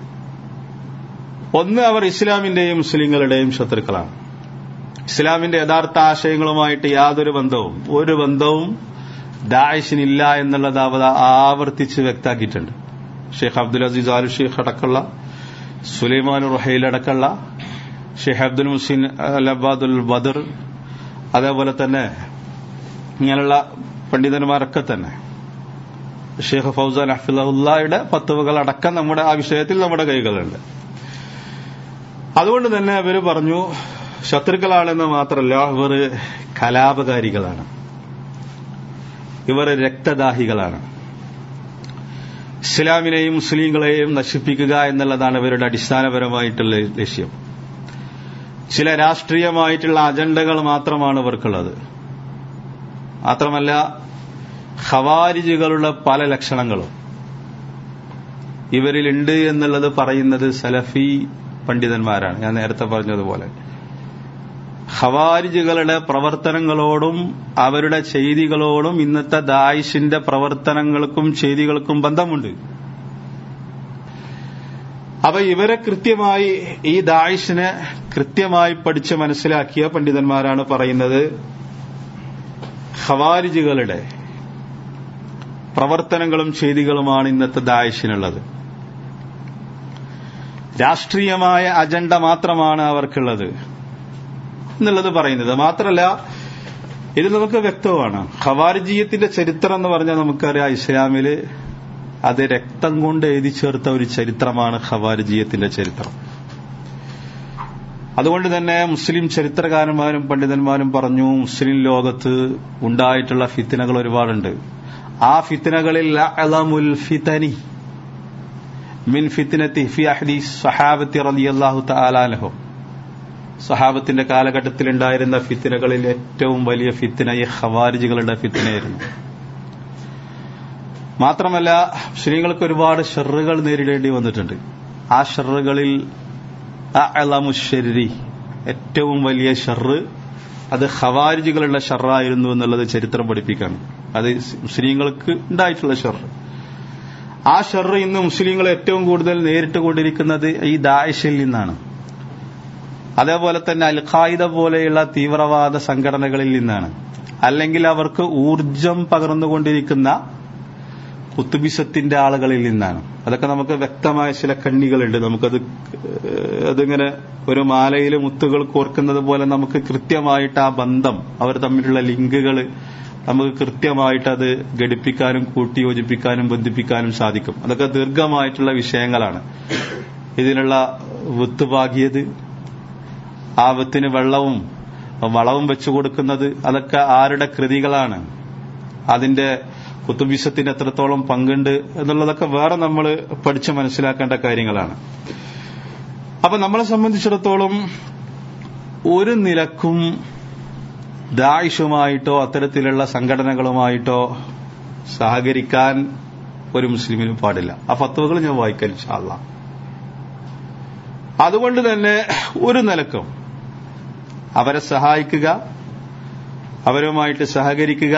ഒന്ന്, അവർ ഇസ്ലാമിന്റെയും മുസ്ലിങ്ങളുടെയും ശത്രുക്കളാണ്. ഇസ്ലാമിന്റെ യഥാർത്ഥ ആശയങ്ങളുമായിട്ട് യാതൊരു ബന്ധവും ഒരു ബന്ധവും ദാഇശിനില്ല എന്നുള്ളത് അവർ ആവർത്തിച്ച് വ്യക്താക്കിയിട്ടുണ്ട്. ഷെയ്ഖ് അബ്ദുൽ അസീസ് ആലു ഷെയ്ഖ് അടക്കമുള്ള, സുലൈമാൻ റുഹൈൽ അടക്കമുള്ള, ഷെയ്ഖ് അബ്ദുൽ മുഹ്സിൻ അൽ-അബ്ബാദുൽ ബദർ, അതേപോലെ തന്നെ ഇങ്ങനെയുള്ള പണ്ഡിതന്മാരൊക്കെ തന്നെ, ഷെയ്ഖ് ഫൗസാൻ ഹഫിളഹുല്ലായുടെ ഫത്വകൾ അടക്കം നമ്മുടെ ആ വിഷയത്തിൽ നമ്മുടെ കൈകളുണ്ട്. അതുകൊണ്ട് തന്നെ അവര് പറഞ്ഞു ശത്രുക്കളാണെന്ന് മാത്രമല്ല, ഇവർ കലാപകാരികളാണ്, ഇവർ രക്തദാഹികളാണ്. ഇസ്ലാമിനെയും മുസ്ലിങ്ങളെയും നശിപ്പിക്കുക എന്നുള്ളതാണ് ഇവരുടെ അടിസ്ഥാനപരമായിട്ടുള്ള ലക്ഷ്യം. ചില രാഷ്ട്രീയമായിട്ടുള്ള അജണ്ടകൾ മാത്രമാണ് ഇവർക്കുള്ളത്. മാത്രമല്ല ഖവാരിജുകളുടെ പല ലക്ഷണങ്ങളും ഇവരിലുണ്ട് എന്നുള്ളത് പറയുന്നത് സലഫി പണ്ഡിതന്മാരാണ്. ഞാൻ നേരത്തെ പറഞ്ഞതുപോലെ ഖവാരിജുകളുടെ പ്രവർത്തനങ്ങളോടും അവരുടെ ചെയ്തികളോടും ഇന്നത്തെ ദായിഷിന്റെ പ്രവർത്തനങ്ങൾക്കും ചെയ്തികൾക്കും ബന്ധമുണ്ട്. അപ്പൊ ഇവരെ കൃത്യമായി ഈ ദായിഷിനെ കൃത്യമായി പഠിച്ച് മനസ്സിലാക്കിയ പണ്ഡിതന്മാരാണ് പറയുന്നത് ഖവാരിജുകളുടെ പ്രവർത്തനങ്ങളും ചെയ്തികളുമാണ് ഇന്നത്തെ ദായിഷിനുള്ളത്. രാഷ്ട്രീയമായ അജണ്ട മാത്രമാണ് അവർക്കുള്ളത് എന്നുള്ളത് പറയുന്നത്. മാത്രമല്ല ഇത് നമുക്ക് വ്യക്തമാണ്. ഖവാരിജിയത്തിന്റെ ചരിത്രം എന്ന് പറഞ്ഞാൽ നമുക്കറിയാം, ഇസ്ലാമില് അത് രക്തം കൊണ്ട് എഴുതി ചേർത്ത ഒരു ചരിത്രമാണ് ഖവാരിജിയത്തിന്റെ ചരിത്രം. അതുകൊണ്ട് തന്നെ മുസ്ലിം ചരിത്രകാരന്മാരും പണ്ഡിതന്മാരും പറഞ്ഞു, മുസ്ലിം ലോകത്ത് ഉണ്ടായിട്ടുള്ള ഫിത്നകൾ ഒരുപാടുണ്ട്. ആ ഫിത്നകളിൽ അഅ്ലമുൽ ഫിതനി മിൻ ഫിത്നതി ഫി അഹ്ദി സ്വഹാബത്തി റളിയല്ലാഹു തആല അൻഹും, സ്വഹാബത്തിന്റെ കാലഘട്ടത്തിൽ ഉണ്ടായിരുന്ന ഫിത്നകളിൽ ഏറ്റവും വലിയ ഫിത്ന ഈ ഖവാരിജുകളുടെ ഫിത്നയായിരുന്നു. മാത്രമല്ല മുസ്ലിങ്ങൾക്ക് ഒരുപാട് ഷർറുകൾ നേരിടേണ്ടി വന്നിട്ടുണ്ട്. ആ ഷർറുകളിൽ അഅ്ലമു ശർരി, ഏറ്റവും വലിയ ഷർറ് അത് ഖവാരിജുകളുടെ ഷർറായിരുന്നു എന്നുള്ളത് ചരിത്രം പഠിപ്പിക്കാണ്. അത് മുസ്ലിങ്ങൾക്ക് ഉണ്ടായിട്ടുള്ള ഷർറ്. ആ ഷർറ് ഇന്ന് മുസ്ലിങ്ങൾ ഏറ്റവും കൂടുതൽ നേരിട്ട് കൊണ്ടിരിക്കുന്നത് ഈ ദാഇഷിൽ നിന്നാണ്. അതേപോലെ തന്നെ അൽ ഖായിദ പോലെയുള്ള തീവ്രവാദ സംഘടനകളിൽ നിന്നാണ്. അല്ലെങ്കിൽ അവർക്ക് ഊർജം പകർന്നുകൊണ്ടിരിക്കുന്ന കുത്തുബിസത്തിന്റെ ആളുകളിൽ നിന്നാണ്. അതൊക്കെ നമുക്ക് വ്യക്തമായ ചില കണ്ണികളുണ്ട്. നമുക്കത് അതിങ്ങനെ ഒരു മാലയിലെ മുത്തുകൾ കോർക്കുന്നത് പോലെ നമുക്ക് കൃത്യമായിട്ട് ആ ബന്ധം, അവർ തമ്മിലുള്ള ലിങ്കുകൾ നമുക്ക് കൃത്യമായിട്ട് അത് ഘടിപ്പിക്കാനും കൂട്ടിയോജിപ്പിക്കാനും ബന്ധിപ്പിക്കാനും സാധിക്കും. അതൊക്കെ ദീർഘമായിട്ടുള്ള വിഷയങ്ങളാണ്. ഇതിനുള്ള വിത്ത് പാകിയത്, ആ വിത്തിന് വെള്ളവും വളവും വെച്ചു കൊടുക്കുന്നത്, അതൊക്കെ ആരുടെ കൃതികളാണ്, അതിന്റെ കുത്തുബിസത്തിന് എത്രത്തോളം പങ്കുണ്ട് എന്നുള്ളതൊക്കെ വേറെ നമ്മൾ പഠിച്ച് മനസ്സിലാക്കേണ്ട കാര്യങ്ങളാണ്. അപ്പൊ നമ്മളെ സംബന്ധിച്ചിടത്തോളം ഒരു നിലക്കും ദാഇഷുമായിട്ടോ അത്തരത്തിലുള്ള സംഘടനകളുമായിട്ടോ സഹകരിക്കാൻ ഒരു മുസ്ലിമിനും പാടില്ല. ആ ഫത്വകൾ ഞാൻ വായിക്കാൻ ഇൻഷാ അല്ലാഹ്. അതുകൊണ്ട് തന്നെ ഒരു നിലക്കും അവരെ സഹായിക്കുക, അവരുമായിട്ട് സഹകരിക്കുക,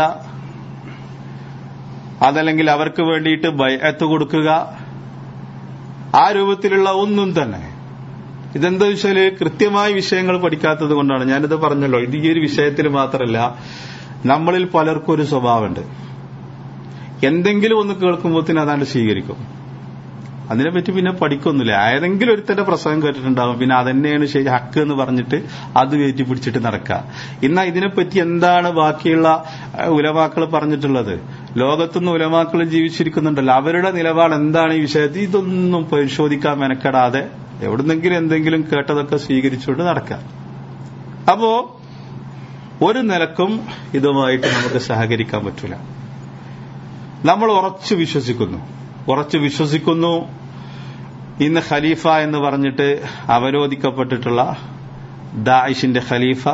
അതല്ലെങ്കിൽ അവർക്ക് വേണ്ടിയിട്ട് ബൈഅത്ത് കൊടുക്കുക, ആ രൂപത്തിലുള്ള ഒന്നും തന്നെ. ഇതെന്താ വെച്ചാല് കൃത്യമായ വിഷയങ്ങൾ പഠിക്കാത്തത് കൊണ്ടാണ്. ഞാനിത് പറഞ്ഞല്ലോ, ഇത് ഈ ഒരു വിഷയത്തിൽ മാത്രമല്ല, നമ്മളിൽ പലർക്കും ഒരു സ്വഭാവമുണ്ട്. എന്തെങ്കിലും ഒന്ന് കേൾക്കുമ്പോഴത്തേന് അതാണ്ട് സ്വീകരിക്കും. അതിനെപ്പറ്റി പിന്നെ പഠിക്കൊന്നുമില്ല. ഏതെങ്കിലും ഒരുത്തന്റെ പ്രസംഗം കേട്ടിട്ടുണ്ടാവും, പിന്നെ അതന്നെയാണ് ശരി ഹക്ക് എന്ന് പറഞ്ഞിട്ട് അത് കയറ്റി പിടിച്ചിട്ട് നടക്കുക. എന്നാൽ ഇതിനെപ്പറ്റി എന്താണ് ബാക്കിയുള്ള ഉലമാക്കൾ പറഞ്ഞിട്ടുള്ളത്? ലോകത്തുനിന്ന് ഉലമാക്കൾ ജീവിച്ചിരിക്കുന്നുണ്ടല്ലോ, അവരുടെ നിലപാട് എന്താണ് ഈ വിഷയത്തിൽ? ഇതൊന്നും പരിശോധിക്കാൻ മെനക്കെടാതെ എവിടുന്നെങ്കിലും എന്തെങ്കിലും കേട്ടതൊക്കെ സ്വീകരിച്ചുകൊണ്ട് നടക്കുക. അപ്പോ ഒരു നിലക്കും ഇതുമായിട്ട് നമുക്ക് സഹകരിക്കാൻ പറ്റൂല. നമ്മൾ ഉറച്ചു വിശ്വസിക്കുന്നു ഉറച്ചു വിശ്വസിക്കുന്നു ഇന്ന് ഖലീഫ എന്ന് പറഞ്ഞിട്ട് അവരോധിക്കപ്പെട്ടിട്ടുള്ള ദാഇഷിന്റെ ഖലീഫ,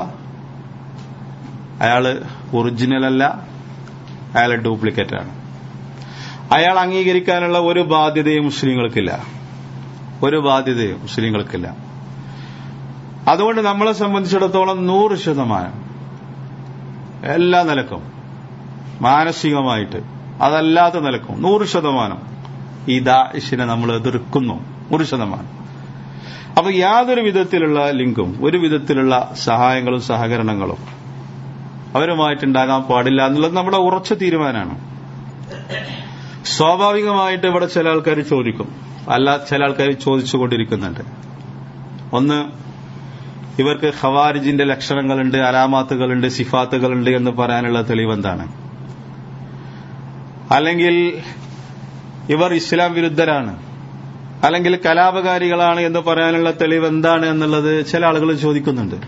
അയാള് ഒറിജിനൽ അല്ല, അയാൾ ഡ്യൂപ്ലിക്കേറ്റ് ആണ്. അയാൾ അംഗീകരിക്കാനുള്ള ഒരു ബാധ്യതയും മുസ്ലിങ്ങൾക്കില്ല. ഒരു ബാധ്യതയും മുസ്ലിങ്ങൾക്കില്ല. അതുകൊണ്ട് നമ്മളെ സംബന്ധിച്ചിടത്തോളം നൂറ് ശതമാനം എല്ലാ നിലക്കും, മാനസികമായിട്ട് അതല്ലാത്ത നിലക്കും നൂറ് ശതമാനം ഈ ദാഇശിനെ നമ്മൾ എതിർക്കുന്നു. നൂറ് ശതമാനം. അപ്പൊ യാതൊരു വിധത്തിലുള്ള ലിങ്കും ഒരു വിധത്തിലുള്ള സഹായങ്ങളും സഹകരണങ്ങളും അവരുമായിട്ടുണ്ടാകാൻ പാടില്ല എന്നുള്ളത് നമ്മുടെ ഉറച്ച തീരുമാനമാണ്. സ്വാഭാവികമായിട്ട് ഇവിടെ ചില ആൾക്കാർ ചോദിക്കും, അല്ല ചില ആൾക്കാർ ചോദിച്ചുകൊണ്ടിരിക്കുന്നുണ്ട്. ഒന്ന്, ഇവർക്ക് ഖവാരിജിന്റെ ലക്ഷണങ്ങളുണ്ട്, അലാമാത്തുകളുണ്ട്, സിഫാത്തുകളുണ്ട് എന്ന് പറയാനുള്ള തെളിവെന്താണ്? അല്ലെങ്കിൽ ഇവർ ഇസ്ലാം വിരുദ്ധരാണ്, അല്ലെങ്കിൽ കലാപകാരികളാണ് എന്ന് പറയാനുള്ള തെളിവ് എന്താണ് എന്നുള്ളത് ചില ആളുകൾ ചോദിക്കുന്നുണ്ട്.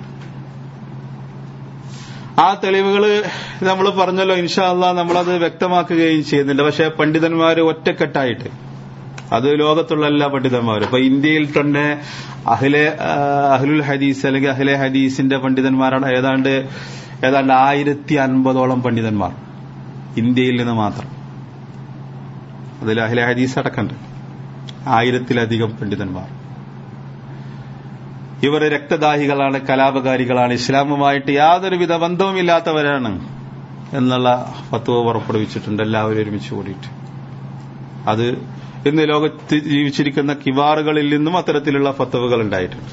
ആ തെളിവുകൾ നമ്മൾ പറഞ്ഞല്ലോ, ഇൻഷാ അല്ലാഹ് നമ്മളത് വ്യക്തമാക്കുകയും ചെയ്യുന്നുണ്ട്. പക്ഷെ പണ്ഡിതന്മാര് ഒറ്റക്കെട്ടായിട്ട്, അത് ലോകത്തുള്ള എല്ലാ പണ്ഡിതന്മാരും, ഇപ്പൊ ഇന്ത്യയിൽ തന്നെ അഹ്ലെ അഹ്ലുൽ ഹദീസ് അല്ലെങ്കിൽ അഹ്ലെ ഹദീസിന്റെ പണ്ഡിതന്മാരാണ് ഏതാണ്ട് ഏതാണ്ട് ആയിരത്തി അൻപതോളം പണ്ഡിതന്മാർ ഇന്ത്യയിൽ നിന്ന് മാത്രം. അതിൽ അഹ്ലെ ഹദീസ് അടക്കമുണ്ട് ആയിരത്തിലധികം പണ്ഡിതന്മാർ. ഇവർ രക്തദാഹികളാണ്, കലാപകാരികളാണ്, ഇസ്ലാമുമായിട്ട് യാതൊരുവിധ ബന്ധവുമില്ലാത്തവരാണ് എന്നുള്ള ഫത്വ പുറപ്പെടുവിച്ചിട്ടുണ്ട് എല്ലാവരും ഒരുമിച്ച് കൂടിയിട്ട്. അത് ഇന്ന് ലോകത്ത് ജീവിച്ചിരിക്കുന്ന കിവാറുകളിൽ നിന്നും അത്തരത്തിലുള്ള ഫത്വകൾ ഉണ്ടായിട്ടുണ്ട്.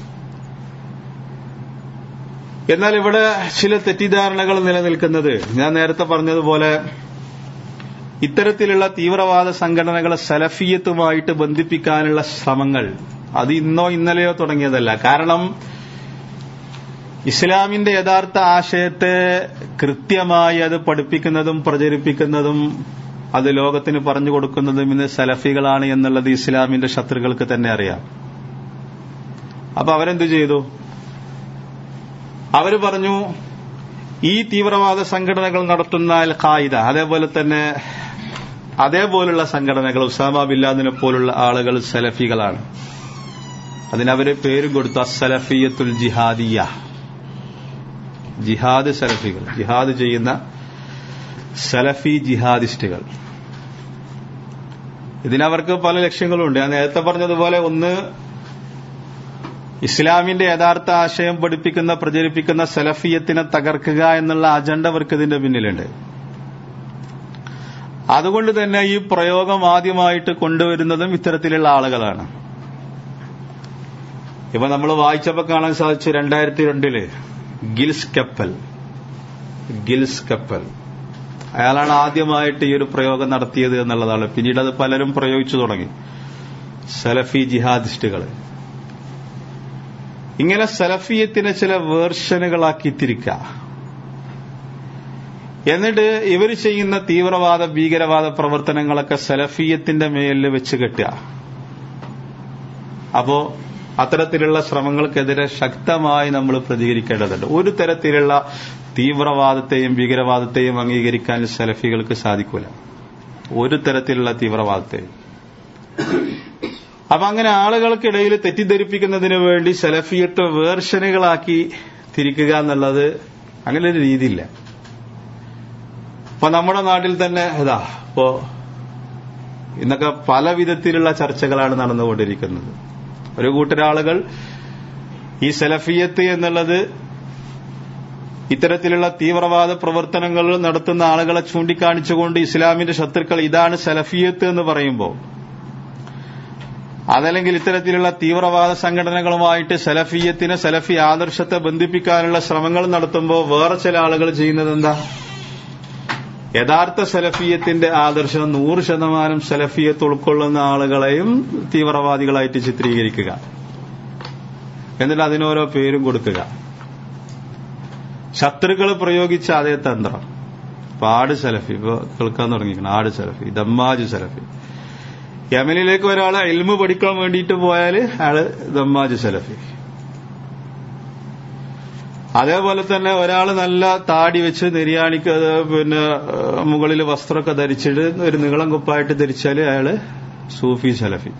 എന്നാൽ ഇവിടെ ചില തെറ്റിദ്ധാരണകൾ നിലനിൽക്കുന്നത്, ഞാൻ നേരത്തെ പറഞ്ഞതുപോലെ ഇത്തരത്തിലുള്ള തീവ്രവാദ സംഘടനകളെ സലഫിയത്തുമായിട്ട് ബന്ധിപ്പിക്കാനുള്ള ശ്രമങ്ങൾ അത് ഇന്നോ ഇന്നലെയോ തുടങ്ങിയതല്ല. കാരണം ഇസ്ലാമിന്റെ യഥാർത്ഥ ആശയത്തെ കൃത്യമായി അത് പഠിപ്പിക്കുന്നതും പ്രചരിപ്പിക്കുന്നതും അത് ലോകത്തിന് പറഞ്ഞു കൊടുക്കുന്നതും ഇന്ന് സലഫികളാണ് എന്നുള്ളത് ഇസ്ലാമിന്റെ ശത്രുക്കൾക്ക് തന്നെ അറിയാം. അപ്പൊ അവരെന്തു ചെയ്തു? അവര് പറഞ്ഞു, ഈ തീവ്രവാദ സംഘടനകൾ നടത്തുന്ന അൽ ഖായിദ, അതേപോലെ തന്നെ അതേപോലുള്ള സംഘടനകൾ, ഉസാമ ബിൻ ലാദനെ പോലുള്ള ആളുകൾ സലഫികളാണ്. അതിനവര് പേരും കൊടുത്തു അസ്സലഫിയത്തുൽ ജിഹാദിയ, ജിഹാദ് സലഫികൾ, ജിഹാദ് ചെയ്യുന്ന സലഫി ജിഹാദിസ്റ്റുകൾ. ഇതിനവർക്ക് പല ലക്ഷ്യങ്ങളുണ്ട്. ഞാൻ നേരത്തെ പറഞ്ഞതുപോലെ, ഒന്ന്, ഇസ്ലാമിന്റെ യഥാർത്ഥ ആശയം പഠിപ്പിക്കുന്ന പ്രചരിപ്പിക്കുന്ന സലഫിയത്തിനെ തകർക്കുക എന്നുള്ള അജണ്ട അവർക്ക് ഇതിന്റെ പിന്നിലുണ്ട്. അതുകൊണ്ട് തന്നെ ഈ പ്രയോഗം ആദ്യമായിട്ട് കൊണ്ടുവരുന്നതും ഇത്തരത്തിലുള്ള ആളുകളാണ്. ഇപ്പൊ നമ്മൾ വായിച്ചപ്പോ കാണാൻ സാധിച്ചു, രണ്ടായിരത്തി രണ്ടില് ഗിൽസ് കപ്പൽ ഗിൽസ് കപ്പൽ അയാളാണ് ആദ്യമായിട്ട് ഈ ഒരു പ്രയോഗം നടത്തിയത് എന്നുള്ളതാണ്. പിന്നീട് അത് പലരും പ്രയോഗിച്ചു തുടങ്ങി, സലഫി ജിഹാദിസ്റ്റുകൾ. ഇങ്ങനെ സലഫിയത്തിനെ ചില വേർഷനുകളാക്കി തിരിക്കുക, എന്നിട്ട് ഇവർ ചെയ്യുന്ന തീവ്രവാദ ഭീകരവാദ പ്രവർത്തനങ്ങളൊക്കെ സലഫിയത്തിന്റെ മേലിൽ വെച്ച് കെട്ടുക. അപ്പോ അത്തരത്തിലുള്ള ശ്രമങ്ങൾക്കെതിരെ ശക്തമായി നമ്മൾ പ്രതികരിക്കേണ്ടതുണ്ട്. ഒരു തരത്തിലുള്ള തീവ്രവാദത്തെയും ഭീകരവാദത്തെയും അംഗീകരിക്കാൻ സലഫികൾക്ക് സാധിക്കൂല, ഒരു തരത്തിലുള്ള തീവ്രവാദത്തെയും. അപ്പൊ അങ്ങനെ ആളുകൾക്കിടയിൽ തെറ്റിദ്ധരിപ്പിക്കുന്നതിന് വേണ്ടി സലഫിയത്തെ വേർഷനുകളാക്കി തിരിക്കുക എന്നുള്ളത് അങ്ങനെ ഒരു രീതിയില്ല. ഇപ്പൊ നമ്മുടെ നാട്ടിൽ തന്നെ ഇതാ ഇപ്പോ ഇന്നൊക്കെ പല വിധത്തിലുള്ള ചർച്ചകളാണ് നടന്നുകൊണ്ടിരിക്കുന്നത്. ഒരു കൂട്ടരാളുകൾ ഈ സലഫിയത്ത് എന്നുള്ളത് ഇത്തരത്തിലുള്ള തീവ്രവാദ പ്രവർത്തനങ്ങൾ നടത്തുന്ന ആളുകളെ ചൂണ്ടിക്കാണിച്ചുകൊണ്ട് ഇസ്ലാമിന്റെ ശത്രുക്കൾ ഇതാണ് സലഫിയത്ത് എന്ന് പറയുമ്പോൾ, അതല്ലെങ്കിൽ ഇത്തരത്തിലുള്ള തീവ്രവാദ സംഘടനകളുമായിട്ട് സലഫിയത്തിനെ, സലഫി ആദർശത്തെ ബന്ധിപ്പിക്കാനുള്ള ശ്രമങ്ങൾ നടത്തുമ്പോൾ വേറെ ചില ആളുകൾ ചെയ്യുന്നത് എന്താ? യഥാർത്ഥ സലഫിയത്തിന്റെ ആദർശം നൂറ് ശതമാനം സലഫിയത്ത് ഉൾക്കൊള്ളുന്ന ആളുകളെയും തീവ്രവാദികളായിട്ട് ചിത്രീകരിക്കുക, എന്നിട്ട് അതിനോരോ പേരും കൊടുക്കുക. ശത്രുക്കൾ പ്രയോഗിച്ച അതേ തന്ത്രം. ഇപ്പൊ ആട് സലഫി ഇപ്പൊ കേൾക്കാൻ തുടങ്ങിയിരിക്കണം. ആട് സലഫി, ദമ്മാജ് സലഫി. യമനിലേക്ക് ഒരാള് ഇൽമു പഠിക്കാൻ വേണ്ടിയിട്ട് പോയാല് അയാള് ദമ്മാജ് സലഫി. അതേപോലെ തന്നെ ഒരാൾ നല്ല താടി വെച്ച് നെരിയാണിക്ക് പിന്നെ മുകളിൽ വസ്ത്രമൊക്കെ ധരിച്ചിട്ട് ഒരു നീളം കുപ്പായിട്ട് ധരിച്ചാല് അയാള് സൂഫി സലഫി.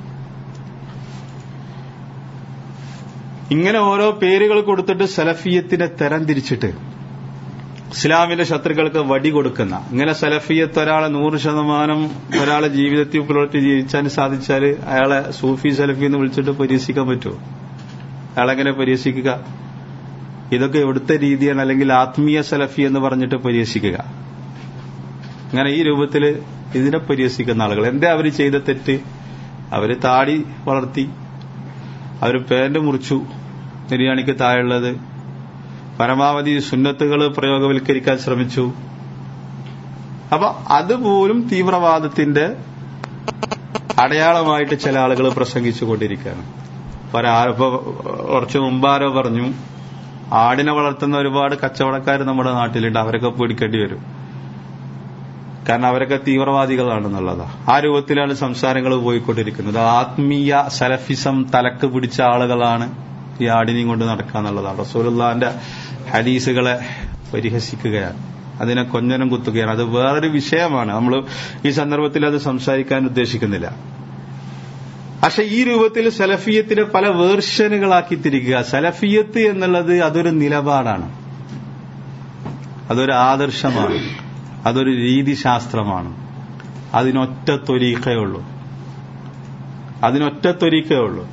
ഇങ്ങനെ ഓരോ പേരുകൾ കൊടുത്തിട്ട് സലഫിയത്തിനെ തരം തിരിച്ചിട്ട് ഇസ്ലാമിന്റെ ശത്രുക്കൾക്ക് വടി കൊടുക്കുന്ന, ഇങ്ങനെ സലഫിയത്ത് ഒരാളെ നൂറ് ശതമാനം ഒരാളെ ജീവിതത്തിൽ പുലർത്തി ജീവിച്ചാൻ സാധിച്ചാൽ അയാളെ സൂഫി സലഫി എന്ന് വിളിച്ചിട്ട് പരിഹസിക്കാൻ പറ്റുമോ? അയാളെങ്ങനെ പരിഹസിക്കുക? ഇതൊക്കെ എവിടുത്തെ രീതിയാണ്? അല്ലെങ്കിൽ ആത്മീയ സലഫി എന്ന് പറഞ്ഞിട്ട് പരിഹസിക്കുക. അങ്ങനെ ഈ രൂപത്തിൽ ഇതിനെ പരിഹസിക്കുന്ന ആളുകൾ എന്താ അവർ ചെയ്ത തെറ്റ്? അവര് താടി വളർത്തി, അവര് പാന്റ് മുറിച്ചു, നിര്യാണിക്ക് താഴെയുള്ളത്, പരമാവധി സുന്നത്തുകൾ പ്രയോഗവൽക്കരിക്കാൻ ശ്രമിച്ചു. അപ്പൊ അതുപോലും തീവ്രവാദത്തിന്റെ അടയാളമായിട്ട് ചില ആളുകൾ പ്രസംഗിച്ചുകൊണ്ടിരിക്കുകയാണ്. ഇപ്പൊ കുറച്ചു മുമ്പാരോ പറഞ്ഞു, ആടിനെ വളർത്തുന്ന ഒരുപാട് കച്ചവടക്കാർ നമ്മുടെ നാട്ടിലുണ്ട്, അവരൊക്കെ പേടിക്കേണ്ടി വരും, കാരണം അവരൊക്കെ തീവ്രവാദികളാണെന്നുള്ളതാ. ആ രൂപത്തിലാണ് സംസാരങ്ങൾ പോയിക്കൊണ്ടിരിക്കുന്നത്. ആത്മീയ സലഫിസം തലക്ക് പിടിച്ച ആളുകളാണ് ഈ ആടിനെയും കൊണ്ട് നടക്കുക എന്നുള്ളതാണ്. റസൂലുള്ളാഹിന്റെ ഹദീസുകളെ പരിഹസിക്കുകയാണ്, അതിനെ കൊഞ്ഞനം കുത്തുകയാണ്. അത് വേറൊരു വിഷയമാണ്, നമ്മൾ ഈ സന്ദർഭത്തിൽ അത് സംസാരിക്കാൻ ഉദ്ദേശിക്കുന്നില്ല. പക്ഷെ ഈ രൂപത്തിൽ സലഫിയത്തിനെ പല വേർഷനുകളാക്കി തിരിക്കുക. സലഫിയത്ത് എന്നുള്ളത് അതൊരു നിലപാടാണ്, അതൊരു ആദർശമാണ്, അതൊരു രീതിശാസ്ത്രമാണ്. അതിനൊറ്റ ത്വരീഖേ ഉള്ളൂ, അതിനൊറ്റ ത്വരീഖേ ഉള്ളൂ.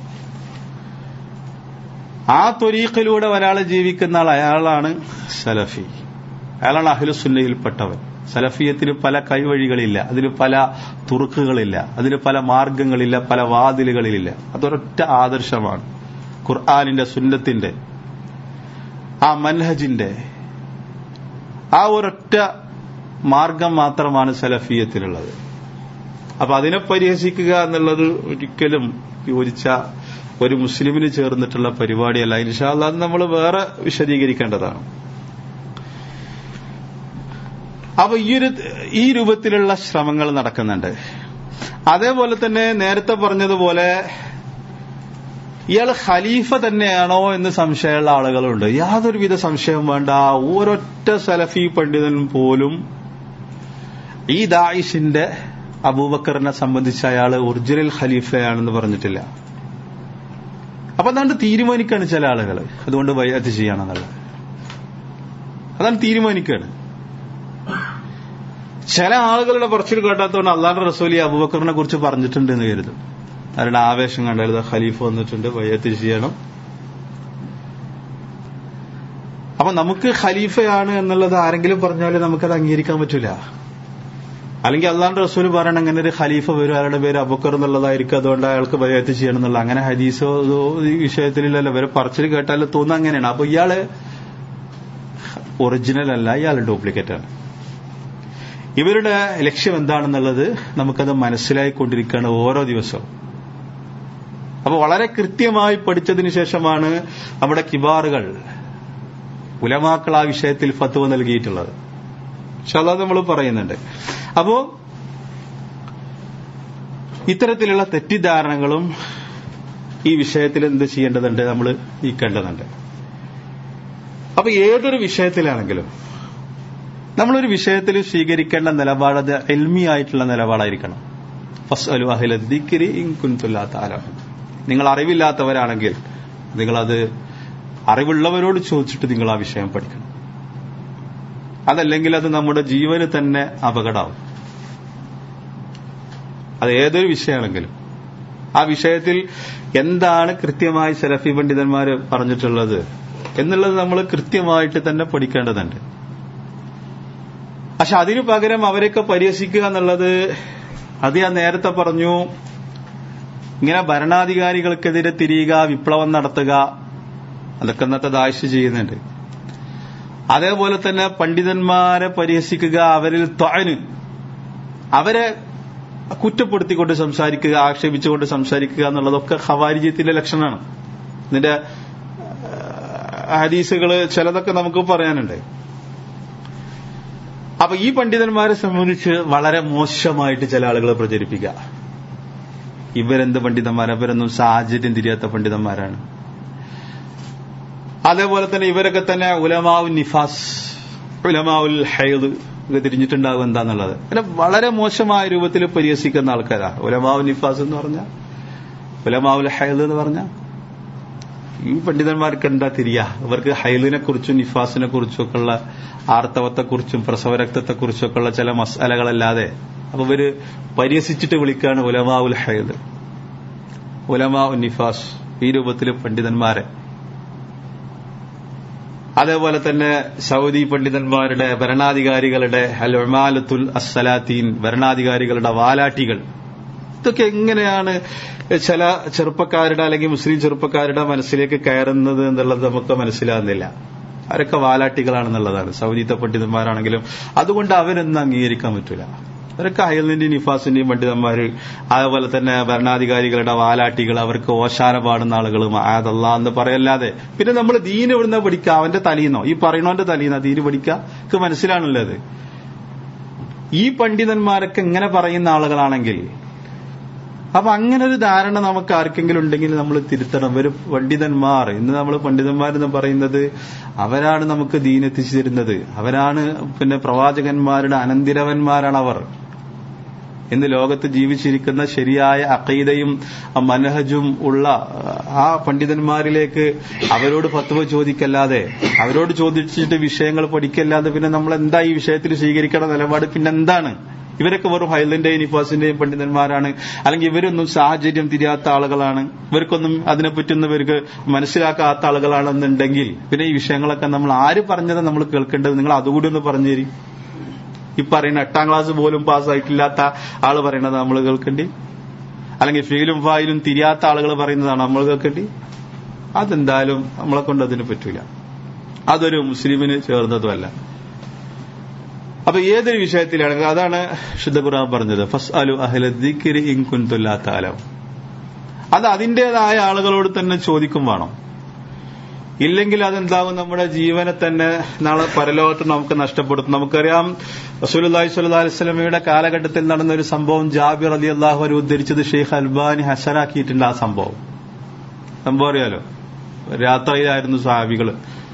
ആ ത്വരീഖിലൂടെ ഒരാൾ ജീവിക്കുന്ന ആൾ, അയാളാണ് സലഫി, അയാളാണ് അഹ്ലുസുന്നയിൽപ്പെട്ടവൻ. സലഫിയത്തിന് പല കൈവഴികളില്ല, അതിന് പല തുറുക്കുകളില്ല, അതിന് പല മാർഗങ്ങളില്ല, പല വാതിലുകളില്ല. അതൊരൊറ്റ ആദർശമാണ്, ഖുർആനിന്റെ സുന്നത്തിന്റെ ആ മൻഹജിന്റെ ആ ഒരൊറ്റ മാർഗം മാത്രമാണ് സലഫിയത്തിലുള്ളത്. അപ്പൊ അതിനെ പരിഹസിക്കുക എന്നുള്ളത് ഒരിക്കലും യോജിച്ച ഒരു മുസ്ലിമിന് ചേർന്നിട്ടുള്ള പരിപാടിയല്ല. ഇൻഷാ അല്ലാഹ് അത് നമ്മൾ വേറെ വിശദീകരിക്കേണ്ടതാണ്. അപ്പൊ ഈ ഒരു ഈ രൂപത്തിലുള്ള ശ്രമങ്ങൾ നടക്കുന്നുണ്ട്. അതേപോലെ തന്നെ നേരത്തെ പറഞ്ഞതുപോലെ ഇയാൾ ഖലീഫ തന്നെയാണോ എന്ന് സംശയമുള്ള ആളുകളുണ്ട്. യാതൊരുവിധ സംശയം വേണ്ട. ഒരൊറ്റ സലഫി പണ്ഡിതൻ പോലും ഈ ദാഇഷിന്റെ അബൂബക്കറിനെ സംബന്ധിച്ച് അയാൾ ഒറിജിനൽ ഖലീഫയാണെന്ന് പറഞ്ഞിട്ടില്ല. അപ്പൊ അതുകൊണ്ട് തീരുമാനിക്കാണ് ചില ആളുകൾ, അതുകൊണ്ട് ബൈഅത്ത് ചെയ്യണമെന്നുള്ളത്. അതാണ് തീരുമാനിക്കാണ്. ചില ആളുകളുടെ പറച്ചിൽ കേട്ടാത്തോണ്ട് അള്ളാഹുവിന്റെ റസൂൽ ഈ അബൂബക്കറിനെ കുറിച്ച് പറഞ്ഞിട്ടുണ്ട് എന്ന് കരുതും. അവരുടെ ആവേശം കണ്ടാൽ ഖലീഫ വന്നിട്ടുണ്ട്, ബൈഅത്ത് ചെയ്യണം. അപ്പൊ നമുക്ക് ഖലീഫയാണ് എന്നുള്ളത് ആരെങ്കിലും പറഞ്ഞാൽ നമുക്കത് അംഗീകരിക്കാൻ പറ്റൂല. അല്ലെങ്കിൽ അള്ളാഹുവിന്റെ റസൂൽ പറയണം അങ്ങനെ ഒരു ഖലീഫ വരും, അയാളുടെ പേര് അബൂബക്കർ എന്നുള്ളതായിരിക്കും, അതുകൊണ്ട് അയാൾക്ക് ബൈഅത്ത് ചെയ്യണം എന്നുള്ള അങ്ങനെ ഹദീസോ ഈ വിഷയത്തിലില്ലല്ലോ. ഇവരെ പറച്ചിൽ കേട്ടാൽ തോന്നുക അങ്ങനെയാണ്. അപ്പൊ ഇയാള് ഒറിജിനൽ അല്ല, ഇയാൾ ഡ്യൂപ്ലിക്കേറ്റ് ആണ്. ഇവരുടെ ലക്ഷ്യം എന്താണെന്നുള്ളത് നമുക്കത് മനസ്സിലായിക്കൊണ്ടിരിക്കുകയാണ് ഓരോ ദിവസവും. അപ്പൊ വളരെ കൃത്യമായി പഠിച്ചതിന് ശേഷമാണ് നമ്മുടെ കിബാറുകൾ, ഉലമാക്കൾ ആ വിഷയത്തിൽ ഫത്വ നൽകിയിട്ടുള്ളത്. ഇൻഷാല്ലാഹ് നമ്മൾ പറയുന്നുണ്ട്. അപ്പോ ഇത്തരത്തിലുള്ള തെറ്റിദ്ധാരണകളും ഈ വിഷയത്തിൽ എന്ത് ചെയ്യേണ്ടതുണ്ട്, നമ്മൾ നീക്കേണ്ടതുണ്ട്. അപ്പൊ ഏതൊരു വിഷയത്തിലാണെങ്കിലും നമ്മളൊരു വിഷയത്തിൽ സ്വീകരിക്കേണ്ട നിലപാട് അത് ഇൽമി ആയിട്ടുള്ള നിലപാടായിരിക്കണം. ഫസ്അലു അഹ്ല ദിക്രി ഇൻ കുൻതും ലാ തഅലമൂൻ. നിങ്ങൾ അറിവില്ലാത്തവരാണെങ്കിൽ നിങ്ങളത് അറിവുള്ളവരോട് ചോദിച്ചിട്ട് നിങ്ങൾ ആ വിഷയം പഠിക്കണം. അതല്ലെങ്കിൽ അത് നമ്മുടെ ജീവന് തന്നെ അപകടമാവും. അത് ഏതൊരു വിഷയമാണെങ്കിലും ആ വിഷയത്തിൽ എന്താണ് കൃത്യമായി സലഫി പണ്ഡിതന്മാര് പറഞ്ഞിട്ടുള്ളത് എന്നുള്ളത് നമ്മൾ കൃത്യമായിട്ട് തന്നെ പഠിക്കേണ്ടതുണ്ട്. പക്ഷെ അതിനു പകരം അവരൊക്കെ പരിഹസിക്കുക എന്നുള്ളത്, അത് ഞാൻ നേരത്തെ പറഞ്ഞു, ഇങ്ങനെ ഭരണാധികാരികൾക്കെതിരെ തിരിയുക, വിപ്ലവം നടത്തുക, അതൊക്കെ ഇന്നത്തെ ദാഇശ് ചെയ്യുന്നുണ്ട്. അതേപോലെ തന്നെ പണ്ഡിതന്മാരെ പരിഹസിക്കുക, അവരിൽ ത്വഅന്, അവരെ കുറ്റപ്പെടുത്തിക്കൊണ്ട് സംസാരിക്കുക, ആക്ഷേപിച്ചുകൊണ്ട് സംസാരിക്കുക എന്നുള്ളതൊക്കെ ഖവാരിജത്തിന്റെ ലക്ഷണമാണ്. ഇതിന്റെ ഹദീസുകൾ ചിലതൊക്കെ നമുക്ക് പറയാനുണ്ട്. അപ്പൊ ഈ പണ്ഡിതന്മാരെ സംബന്ധിച്ച് വളരെ മോശമായിട്ട് ചില ആളുകളെ പ്രചരിപ്പിക്കുക. ഇവരെന്ത് പണ്ഡിതന്മാർ, അവരൊന്നും സാഹചര്യം തിരിയാത്ത പണ്ഡിതന്മാരാണ്. അതേപോലെ തന്നെ ഇവരൊക്കെ തന്നെ ഉലമാഉൻ നിഫാസ്, ഉലമാഉൽ ഹൈദ് ഒക്കെ തിരിഞ്ഞിട്ടുണ്ടാകും എന്താന്നുള്ളത്. അങ്ങനെ വളരെ മോശമായ രൂപത്തിൽ പരിഹസിക്കുന്ന ആൾക്കാരാ. ഉലമാഉൻ നിഫാസ് എന്ന് പറഞ്ഞ, ഉലമാഉൽ ഹൈദ് എന്ന് പറഞ്ഞ ഈ പണ്ഡിതന്മാർക്ക് എന്താ തിരിയാ? ഇവർക്ക് ഹൈലിനെ കുറിച്ചും നിഫാസിനെ കുറിച്ചും ഒക്കെ ഉള്ള, ആർത്തവത്തെക്കുറിച്ചും പ്രസവരക്തത്തെക്കുറിച്ചൊക്കെ ഉള്ള ചില മസാലകളല്ലാതെ അപ്പൊ ഇവര് പരിഹസിച്ചിട്ട് വിളിക്കാണ് ഉലമാഉൽ ഹൈദ്, ഉലമാഉൻ നിഫാസ്. ഈ രൂപത്തിൽ പണ്ഡിതന്മാരെ അതേപോലെ തന്നെ സൗദി പണ്ഡിതന്മാരുടെ ഭരണാധികാരികളുടെ അൽ ഉമാലത്തുൽ അസ്സലാത്തീൻ, ഭരണാധികാരികളുടെ വാലാട്ടികൾ, ഇതൊക്കെ എങ്ങനെയാണ് ചില ചെറുപ്പക്കാരുടെ അല്ലെങ്കിൽ മുസ്ലിം ചെറുപ്പക്കാരുടെ മനസ്സിലേക്ക് കയറുന്നത് എന്നുള്ളത് നമുക്ക് മനസ്സിലാകുന്നില്ല. അവരൊക്കെ വാലാട്ടികളാണെന്നുള്ളതാണ് സൗദിത്തെ പണ്ഡിതന്മാരാണെങ്കിലും. അതുകൊണ്ട് അവരൊന്നും അംഗീകരിക്കാൻ പറ്റൂല. അവരൊക്കെ അയലിന്റെയും നിഫാസിന്റെയും പണ്ഡിതന്മാര്, അതേപോലെ തന്നെ ഭരണാധികാരികളുടെ വാലാട്ടികൾ, അവർക്ക് ഓശാന പാടുന്ന ആളുകൾ അതല്ല എന്ന് പറയല്ലാതെ പിന്നെ നമ്മൾ ദീന് എവിടുന്ന പഠിക്കുക? അവന്റെ തലീന്നോ? ഈ പറയണോന്റെ തലീന്നോ ദീന് പഠിക്കുക? മനസ്സിലാണുള്ളത്. ഈ പണ്ഡിതന്മാരൊക്കെ ഇങ്ങനെ പറയുന്ന ആളുകളാണെങ്കിൽ അപ്പൊ അങ്ങനെ ഒരു ധാരണ നമുക്ക് ആർക്കെങ്കിലും ഉണ്ടെങ്കിൽ നമ്മൾ തിരുത്തണം. ഒരു പണ്ഡിതന്മാർ, ഇന്ന് നമ്മൾ പണ്ഡിതന്മാരെന്ന് പറയുന്നത് അവരാണ് നമുക്ക് ദീൻ എത്തിച്ചു തരുന്നത്. അവരാണ് പിന്നെ പ്രവാചകന്മാരുടെ അനന്തിരവന്മാരാണ് അവർ. ഇന്ന് ലോകത്ത് ജീവിച്ചിരിക്കുന്ന ശരിയായ അഖീദയും മനഹജും ഉള്ള ആ പണ്ഡിതന്മാരിലേക്ക് അവരോട് ഫത്വ ചോദിക്കല്ലാതെ, അവരോട് ചോദിച്ചിട്ട് വിഷയങ്ങൾ പഠിക്കല്ലാതെ പിന്നെ നമ്മൾ എന്താ ഈ വിഷയത്തിൽ സ്വീകരിക്കേണ്ട നിലപാട്? പിന്നെന്താണ്? ഇവരൊക്കെ വെറും ഹൈലിന്റെയും നിഫാസിന്റെയും പണ്ഡിതന്മാരാണ്, അല്ലെങ്കിൽ ഇവരൊന്നും സാഹചര്യം തിരിയാത്ത ആളുകളാണ്, ഇവർക്കൊന്നും അതിനെപ്പറ്റിയൊന്നും ഇവർക്ക് മനസ്സിലാക്കാത്ത ആളുകളാണെന്നുണ്ടെങ്കിൽ പിന്നെ ഈ വിഷയങ്ങളൊക്കെ നമ്മൾ ആര് പറഞ്ഞത് നമ്മൾ കേൾക്കേണ്ടത്? നിങ്ങൾ അതുകൂടി ഒന്ന് പറഞ്ഞു തരും. ഈ പറയുന്ന എട്ടാം ക്ലാസ് പോലും പാസ്സായിട്ടില്ലാത്ത ആള് പറയുന്നത് നമ്മൾ കേൾക്കേണ്ടി, അല്ലെങ്കിൽ ഫീലും ഫായിലും തിരിയാത്ത ആളുകൾ പറയുന്നതാണ് നമ്മൾ കേൾക്കേണ്ടി? അതെന്തായാലും നമ്മളെ കൊണ്ട് അതിന് പറ്റൂല. അതൊരു മുസ്ലിമിന് ചേർന്നതുമല്ല. അപ്പൊ ഏതൊരു വിഷയത്തിലാണെങ്കിൽ അതാണ് ശുദ്ധ ഖുർആൻ പറഞ്ഞത്, ഫസ്അലു അഹ്ല ദിക്രി ഇൻ കുൻതും ലാ തഅലമൂൻ. അത് അതിന്റേതായ ആളുകളോട് തന്നെ ചോദിക്കും വേണം. ഇല്ലെങ്കിൽ അതെന്താകും? നമ്മുടെ ജീവനെ തന്നെ നാളെ പരലോകത്ത് നമുക്ക് നഷ്ടപ്പെടുത്തും. നമുക്കറിയാം റസൂലുള്ളാഹി സ്വല്ലല്ലാഹു അലൈഹി വസല്ലമയുടെ കാലഘട്ടത്തിൽ നടന്ന ഒരു സംഭവം ജാബിർ റളിയല്ലാഹു അൻഹു ഉദ്ധരിച്ചത് ഷെയ്ഖ് അൽബാനി ഹസനാക്കിയിട്ടുണ്ട്. ആ സംഭവം സംഭവം അറിയാലോ. രാത്രിയിലായിരുന്നു സഹാബികള്.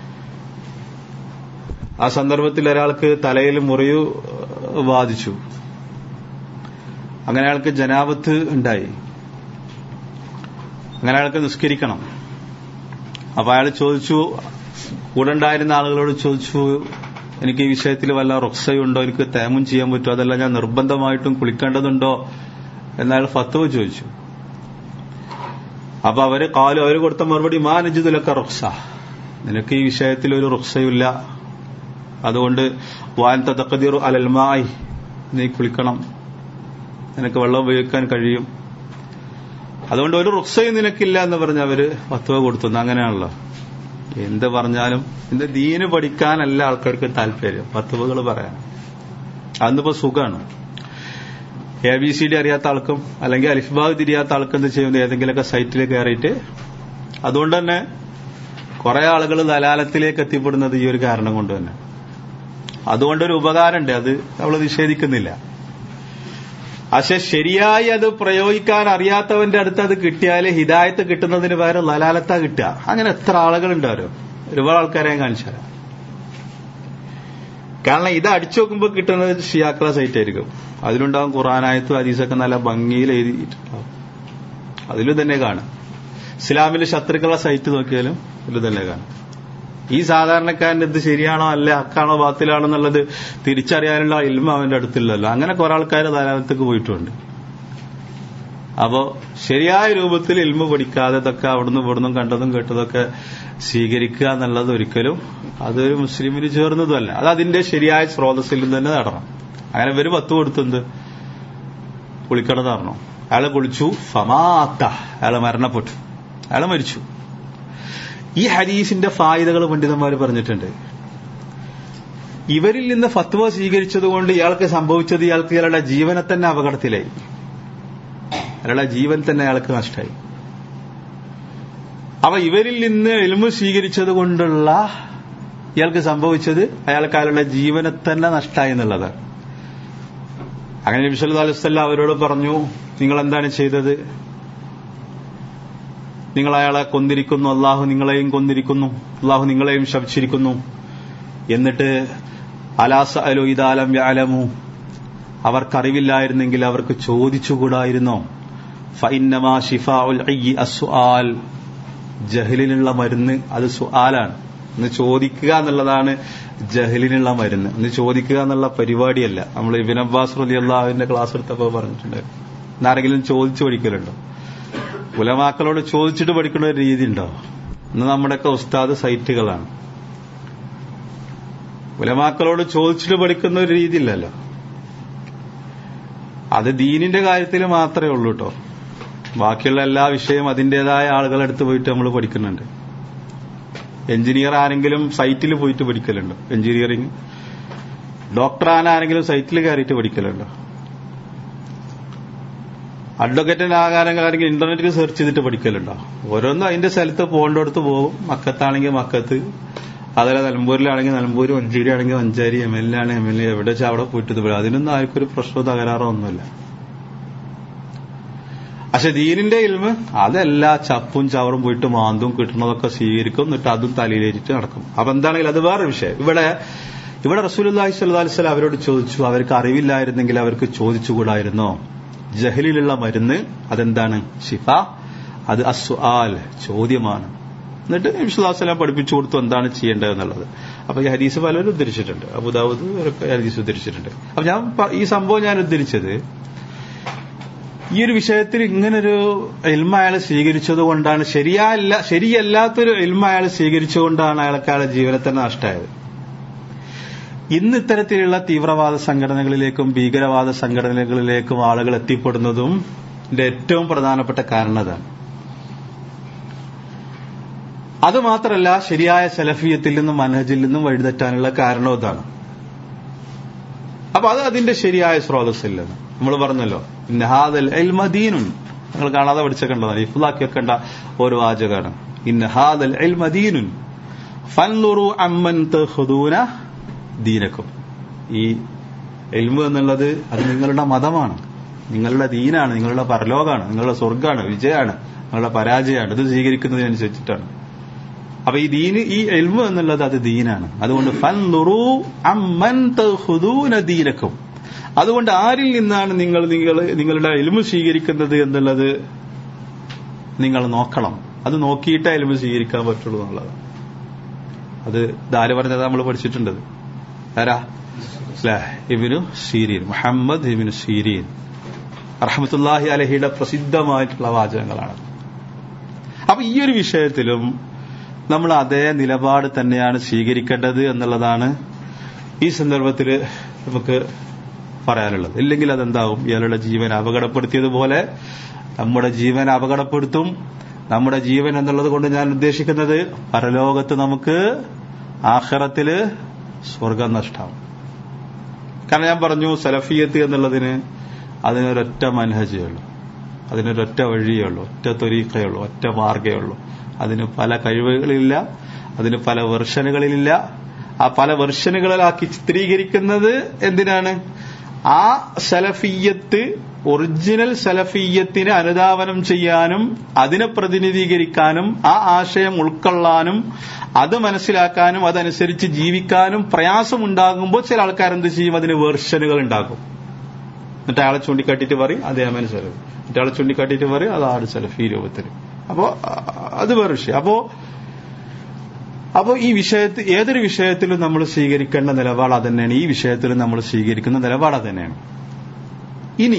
ആ സന്ദർഭത്തിൽ ഒരാൾക്ക് തലയിൽ മുറിവ് ബാധിച്ചു. അങ്ങനെ അയാൾക്ക് ജനാബത്ത് ഉണ്ടായി. അങ്ങനെ അയാൾക്ക് നിസ്കരിക്കണം. അപ്പൊ അയാൾ ചോദിച്ചു, കൂടെ ഉണ്ടായിരുന്ന ആളുകളോട് ചോദിച്ചു, എനിക്ക് ഈ വിഷയത്തിൽ വല്ല റുഖ്സയുണ്ടോ? എനിക്ക് തേമും ചെയ്യാൻ പറ്റുമോ? അതല്ല ഞാൻ നിർബന്ധമായിട്ടും കുളിക്കേണ്ടതുണ്ടോ എന്നയാൾ ഫത്വ ചോദിച്ചു. അപ്പൊ അവര് കാലു അവര് കൊടുത്ത മറുപടി, മാ നജിദുലക റുഖ്സ, നിനക്ക് ഈ വിഷയത്തിൽ ഒരു റുഖ്സയില്ല, അതുകൊണ്ട് വാൻ തഖദിറു അലൽ മായി, നീ കുളിക്കണം, നിനക്ക് വെള്ളം ഉപയോഗിക്കാൻ കഴിയും, അതുകൊണ്ട് ഒരു റുഖ്സയും നിനക്കില്ല എന്ന് പറഞ്ഞ് അവര് ഫത്വ കൊടുത്തു. അങ്ങനെയാണല്ലോ എന്ത് പറഞ്ഞാലും. ഇത് ദീന് പഠിക്കാനല്ല ആൾക്കാർക്ക് താല്പര്യം, ഫത്വകൾ പറയാൻ. അന്നിപ്പോ സുഖമാണ്. എ ബി സി ഡി അറിയാത്ത ആൾക്കും അല്ലെങ്കിൽ അലിഫ്ബാഗ് തിരിയാത്ത ആൾക്കും എന്ത് ചെയ്യുന്നത്? ഏതെങ്കിലുമൊക്കെ സൈറ്റിൽ കയറിയിട്ട്. അതുകൊണ്ട് തന്നെ കുറെ ആളുകൾ ദലാലത്തിലേക്ക് എത്തിപ്പെടുന്നത് ഈ ഒരു കാരണം കൊണ്ട് തന്നെ. അതുകൊണ്ടൊരു ഉപകാരമുണ്ട്, അത് നമ്മൾ നിഷേധിക്കുന്നില്ല. പക്ഷെ ശരിയായി അത് പ്രയോഗിക്കാൻ അറിയാത്തവന്റെ അടുത്ത് അത് കിട്ടിയാല് ഹിദായത്ത് കിട്ടുന്നതിന് പകരം ലലാലത്താ കിട്ടുക. അങ്ങനെ എത്ര ആളുകളുണ്ടാവും? ഒരുപാട് ആൾക്കാരെ ഞാൻ കാണിച്ചു തരാം. കാരണം ഇത് അടിച്ചു നോക്കുമ്പോൾ കിട്ടുന്നത് ഷിയാക്കള സൈറ്റ് ആയിരിക്കും. അതിലുണ്ടാവും ഖുർആനായത്തും ഹദീസൊക്കെ നല്ല ഭംഗിയിൽ എഴുതിയിട്ടുണ്ടാവും. അതിലും തന്നെ കാണാം. ഇസ്ലാമിലെ ശത്രുക്കളുടെ സൈറ്റ് നോക്കിയാലും ഇതിൽ തന്നെ കാണാം. ഈ സാധാരണക്കാരന്റെ ഇത് ശരിയാണോ അല്ല, ഹക്കാണോ ബാത്തിലാണോ എന്നുള്ളത് തിരിച്ചറിയാനുള്ള ഇൽമ അവന്റെ അടുത്തില്ലല്ലോ. അങ്ങനെ കുറെ ആൾക്കാർ ധാരാളത്തേക്ക് പോയിട്ടുണ്ട്. അപ്പോ ശരിയായ രൂപത്തിൽ ഇൽമ പഠിക്കാതെ ഇതൊക്കെ അവിടുന്ന് ഇവിടുന്നും കണ്ടതും കേട്ടതൊക്കെ സ്വീകരിക്കുക എന്നുള്ളത് ഒരിക്കലും അതൊരു മുസ്ലിമിന് ചേർന്നതുമല്ല. അത് അതിന്റെ ശരിയായ സ്രോതസ്സിൽ തന്നെ നടണം. അങ്ങനെ ഇവര് പത്ത് കൊടുത്തത് കുളിക്കണമെന്ന് പറഞ്ഞു. അയാളെ കുളിച്ചു, ഫമാത്ത, അയാളെ മരണപ്പെട്ടു, അയാളെ മരിച്ചു. ഈ ഹദീസിന്റെ ഫായിദകൾ പണ്ഡിതന്മാർ പറഞ്ഞിട്ടുണ്ട്. ഇവരിൽ നിന്ന് ഫത്വ സ്വീകരിച്ചതുകൊണ്ട് ഇയാൾക്ക് സംഭവിച്ചത് ഇയാൾക്ക് ഇയാളുടെ ജീവനെ തന്നെ അപകടത്തിലായി. അയാളുടെ ജീവൻ തന്നെ അയാൾക്ക് നഷ്ടമായി. അപ്പൊ ഇവരിൽ നിന്ന് ഇൽമു സ്വീകരിച്ചത് കൊണ്ടുള്ള ഇയാൾക്ക് സംഭവിച്ചത് അയാൾക്ക് അയാളുടെ ജീവനെ തന്നെ നഷ്ടമായി എന്നുള്ളതാണ്. അങ്ങനെ നബി സല്ലല്ലാഹു അലൈഹി വസല്ലം അവരോട് പറഞ്ഞു, നിങ്ങൾ എന്താണ് ചെയ്തത്? നിങ്ങൾ അയാളെ കൊന്നിരിക്കുന്നു, അള്ളാഹു നിങ്ങളെയും കൊന്നിരിക്കുന്നു, അള്ളാഹു നിങ്ങളെയും ശപിച്ചിരിക്കുന്നു. എന്നിട്ട് അലാ സഅലു ഇദാ ലം യഅലമു, അവർക്കറിവില്ലായിരുന്നെങ്കിൽ അവർക്ക് ചോദിച്ചുകൂടായിരുന്നോ? ഫഇന്നമാ ശിഫാഉൽ അയ്യി അസ്സുആൽ, ജഹലിനുള്ള മരുന്ന് അത് സുആലാണ്. ഇന്ന് ചോദിക്കുക എന്നുള്ളതാണ് ജഹലിനുള്ള മരുന്ന്. ഇന്ന് ചോദിക്കുക എന്നുള്ള പരിപാടിയല്ല. നമ്മൾ ഇബ്നു അബ്ബാസ് റളിയല്ലാഹുവിന്റെ ക്ലാസ് എടുത്തപ്പോൾ പറഞ്ഞിട്ടുണ്ട്, ഇന്നാരെങ്കിലും ചോദിച്ചു പഠിക്കലുണ്ടോ? ഉലമാക്കളോട് ചോദിച്ചിട്ട് പഠിക്കുന്ന ഒരു രീതി ഉണ്ടോ? ഇന്ന് നമ്മുടെയൊക്കെ ഉസ്താദ് സൈറ്റുകളാണ്. ഉലമാക്കളോട് ചോദിച്ചിട്ട് പഠിക്കുന്ന ഒരു രീതിയില്ലല്ലോ. അത് ദീനിന്റെ കാര്യത്തിൽ മാത്രമേ ഉള്ളൂ കേട്ടോ. ബാക്കിയുള്ള എല്ലാ വിഷയവും അതിന്റേതായ ആളുകളെടുത്ത് പോയിട്ട് നമ്മൾ പഠിക്കുന്നുണ്ട്. എഞ്ചിനീയർ ആരെങ്കിലും സൈറ്റിൽ പോയിട്ട് പഠിക്കലുണ്ടോ? എഞ്ചിനീയറിംഗ്. ഡോക്ടർ ആനാരെങ്കിലും സൈറ്റിൽ കയറിയിട്ട് പഠിക്കലുണ്ടോ? അഡ്വക്കേറ്റിന് ആകാരങ്ങളാണെങ്കിൽ ഇന്റർനെറ്റിൽ സെർച്ച് ചെയ്തിട്ട് പഠിക്കലുണ്ടോ? ഓരോന്നും അതിന്റെ സ്ഥലത്ത് പോകേണ്ടടുത്ത് പോകും. മക്കത്താണെങ്കിൽ മക്കത്ത്, അതല്ല നിലമ്പൂരിലാണെങ്കിൽ നിലമ്പൂര്, മഞ്ചേരി ആണെങ്കിൽ മഞ്ചേരി, എം എൽ എ ആണ് എം എൽ എ, എവിടെ വെച്ചാൽ അവിടെ പോയിട്ട് പോലും അതിനൊന്നും ആർക്കൊരു പ്രശ്നമോ തകരാറോ ഒന്നുമില്ല. പക്ഷെ ദീനിന്റെ ഇൽമ് അതെല്ലാ ചപ്പും ചവറും പോയിട്ട് മാന്തും കിട്ടുന്നതൊക്കെ സ്വീകരിക്കും, എന്നിട്ട് അതും തലയിലേറ്റിട്ട് നടക്കും. അപ്പൊ എന്താണെങ്കിൽ അത് വേറെ വിഷയം. ഇവിടെ ഇവിടെ റസൂലുള്ളാഹി സ്വല്ലല്ലാഹു അലൈഹി വസല്ലം അവരോട് ചോദിച്ചു, അവർക്ക് അറിവില്ലായിരുന്നെങ്കിൽ അവർക്ക് ചോദിച്ചുകൂടായിരുന്നോ? ജഹലിലുള്ള മരുന്ന് അതെന്താണ്? ഷിഫ. അത് അസ്സുആൽ, ചോദ്യമാണ്. എന്നിട്ട് നബി സല്ലല്ലാഹു അലൈഹി വസല്ലം പഠിപ്പിച്ചു കൊടുത്തു എന്താണ് ചെയ്യേണ്ടത് എന്നുള്ളത്. അപ്പൊ ഈ ഹദീസ് പലരും ഉദ്ധരിച്ചിട്ടുണ്ട്. അബൂദാവൂദ് ഹദീസ് ഉദ്ധരിച്ചിട്ടുണ്ട്. അപ്പൊ ഞാൻ ഈ സംഭവം ഞാൻ ഉദ്ധരിച്ചത് ഈ ഒരു വിഷയത്തിൽ ഇങ്ങനൊരു ഇൽമ അയാൾ സ്വീകരിച്ചത് കൊണ്ടാണ്, ശരിയല്ല ശരിയല്ലാത്തൊരു ഇൽമ അയാൾ സ്വീകരിച്ചുകൊണ്ടാണ് അയാൾക്ക് അയാളുടെ ജീവനെ തന്നെ നഷ്ടമായത്. ഇന്ന് ഇത്തരത്തിലുള്ള തീവ്രവാദ സംഘടനകളിലേക്കും ഭീകരവാദ സംഘടനകളിലേക്കും ആളുകൾ എത്തിപ്പെടുന്നതും ഇതിന്റെ ഏറ്റവും പ്രധാനപ്പെട്ട കാരണം അതാണ്. അതുമാത്രമല്ല, ശരിയായ സലഫിയത്തിൽ നിന്നും മനഹജിൽ നിന്നും വഴിതെറ്റാനുള്ള കാരണവും ഇതാണ്. അപ്പൊ അത് അതിന്റെ ശരിയായ സ്രോതസ്സില്ലെന്ന് നമ്മൾ പറഞ്ഞല്ലോ. ഇന്നഹാദൽ ഇൽമ ദീനുൻ, നിങ്ങൾ കാണാതെ പഠിച്ചേക്കേണ്ടതാണ്, ഇഫ്ലാക്കി വെക്കേണ്ട ഒരു വാചകമാണ്. ഇന്നഹാദൽ ഇൽമ ദീനുൻ ഫൻളുറു അമ്മൻ തഖുദൂന ദീനക്കും. ഈ ഇൽമു എന്നുള്ളത് അത് നിങ്ങളുടെ മതമാണ്, നിങ്ങളുടെ ദീനാണ്, നിങ്ങളുടെ പരലോകമാണ്, നിങ്ങളുടെ സ്വർഗ്ഗമാണ്, വിജയമാണ്, നിങ്ങളുടെ പരാജയമാണ്. ഇത് സ്വീകരിക്കുന്നതിനനുസരിച്ചിട്ടാണ്. അപ്പൊ ഈ ദീന്, ഈ ഇൽമു എന്നുള്ളത് അത് ദീനാണ്. അതുകൊണ്ട് ഫൻളുറു അമ്മൻ തഖുദൂന ദീനക്കും, അതുകൊണ്ട് ആരിൽ നിന്നാണ് നിങ്ങൾ നിങ്ങൾ നിങ്ങളുടെ ഇൽമു സ്വീകരിക്കുന്നത് എന്നുള്ളത് നിങ്ങൾ നോക്കണം. അത് നോക്കിയിട്ടേ ഇൽമു സ്വീകരിക്കാൻ പറ്റുള്ളൂ എന്നുള്ളത്. അത് ഇതാര് പറഞ്ഞത് നമ്മൾ പഠിച്ചിട്ടുണ്ട്. ആരാ? ഇബ്നു സീരീൻ, മുഹമ്മദ് ഇബ്നു സീരീൻ റഹ്മത്തുള്ളാഹി അലൈഹിയുടെ പ്രസിദ്ധമായിട്ടുള്ള വാചകങ്ങളാണ്. അപ്പൊ ഈ ഒരു വിഷയത്തിലും നമ്മൾ അതേ നിലപാട് തന്നെയാണ് സ്വീകരിക്കേണ്ടത് എന്നുള്ളതാണ് ഈ സന്ദർഭത്തിൽ നമുക്ക് പറയാനുള്ളത്. ഇല്ലെങ്കിൽ അതെന്താവും? ഇയാളുടെ ജീവൻ അപകടപ്പെടുത്തിയതുപോലെ നമ്മുടെ ജീവൻ അപകടപ്പെടുത്തും. നമ്മുടെ ജീവൻ എന്നുള്ളത് കൊണ്ട് ഞാൻ ഉദ്ദേശിക്കുന്നത് പരലോകത്ത് നമുക്ക് ആഖിറത്തില് സ്വർഗം നഷ്ടമാവും. കാരണം ഞാൻ പറഞ്ഞു, സലഫിയത്ത് എന്നുള്ളതിന് അതിനൊരൊറ്റ മനഹജേ ഉള്ളൂ, അതിനൊരൊറ്റ വഴിയേ ഉള്ളൂ, ഒറ്റ ത്വരീഖയേ ഉള്ളൂ, ഒറ്റ മാർഗേ ഉള്ളൂ. അതിന് പല കഴിവുകളില്ല, അതിന് പല വെർഷനുകളിലില്ല. ആ പല വെർഷനുകളിലാക്കി ചിത്രീകരിക്കുന്നത് എന്തിനാണ്? ആ സലഫിയത്ത്, ഒറിജിനൽ സലഫിയത്തിനെ അനുധാവനം ചെയ്യാനും അതിനെ പ്രതിനിധീകരിക്കാനും ആ ആശയം ഉൾക്കൊള്ളാനും അത് മനസ്സിലാക്കാനും അതനുസരിച്ച് ജീവിക്കാനും പ്രയാസമുണ്ടാകുമ്പോൾ ചില ആൾക്കാരെന്ത് ചെയ്യും? അതിന് വെർഷനുകൾ ഉണ്ടാക്കും. എന്നിട്ട് അയാളെ ചൂണ്ടിക്കാട്ടിയിട്ട് പറയും അതേ അമൻ സലഫി, മറ്റയാളെ ചൂണ്ടിക്കാട്ടിയിട്ട് പറയും അതാണ് സലഫി രൂപത്തിൽ. അപ്പോ അത് വേറെ വിഷയം. അപ്പോ അപ്പോ ഈ വിഷയത്തിൽ, ഏതൊരു വിഷയത്തിലും നമ്മൾ സ്വീകരിക്കേണ്ട നിലപാട് അതന്നെയാണ്. ഈ വിഷയത്തിലും നമ്മൾ സ്വീകരിക്കുന്ന നിലപാട് അതന്നെയാണ്. ഇനി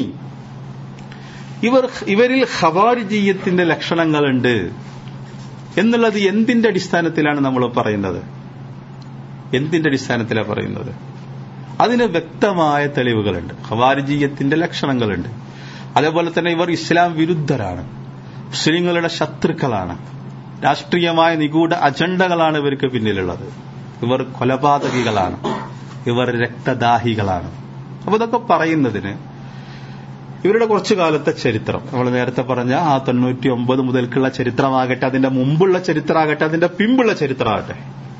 ഇവർ ഇവരിൽ ഖവാരിജിയ്യത്തിന്റെ ലക്ഷണങ്ങളുണ്ട് എന്നുള്ളത് എന്തിന്റെ അടിസ്ഥാനത്തിലാണ് നമ്മൾ പറയുന്നത്? എന്തിന്റെ അടിസ്ഥാനത്തിലാണ് പറയുന്നത്? അതിന് വ്യക്തമായ തെളിവുകളുണ്ട്. ഖവാരിജിയ്യത്തിന്റെ ലക്ഷണങ്ങളുണ്ട്. അതേപോലെ തന്നെ ഇവർ ഇസ്ലാം വിരുദ്ധരാണ്, മുസ്ലിങ്ങളുടെ ശത്രുക്കളാണ്, രാഷ്ട്രീയമായ നിഗൂഢ അജണ്ടകളാണ് ഇവർക്ക് പിന്നിലുള്ളത്. ഇവർ കൊലപാതകികളാണ്, ഇവർ രക്തദാഹികളാണ്. അപ്പൊ ഇതൊക്കെ പറയുന്നതിന് ഇവരുടെ കുറച്ചു കാലത്തെ ചരിത്രം, നമ്മൾ നേരത്തെ പറഞ്ഞ ആ തൊണ്ണൂറ്റി ഒമ്പത് മുതൽക്കുള്ള ചരിത്രമാകട്ടെ, അതിന്റെ മുമ്പുള്ള ചരിത്രമാകട്ടെ, അതിന്റെ പിമ്പുള്ള ചരിത്രമാകട്ടെ,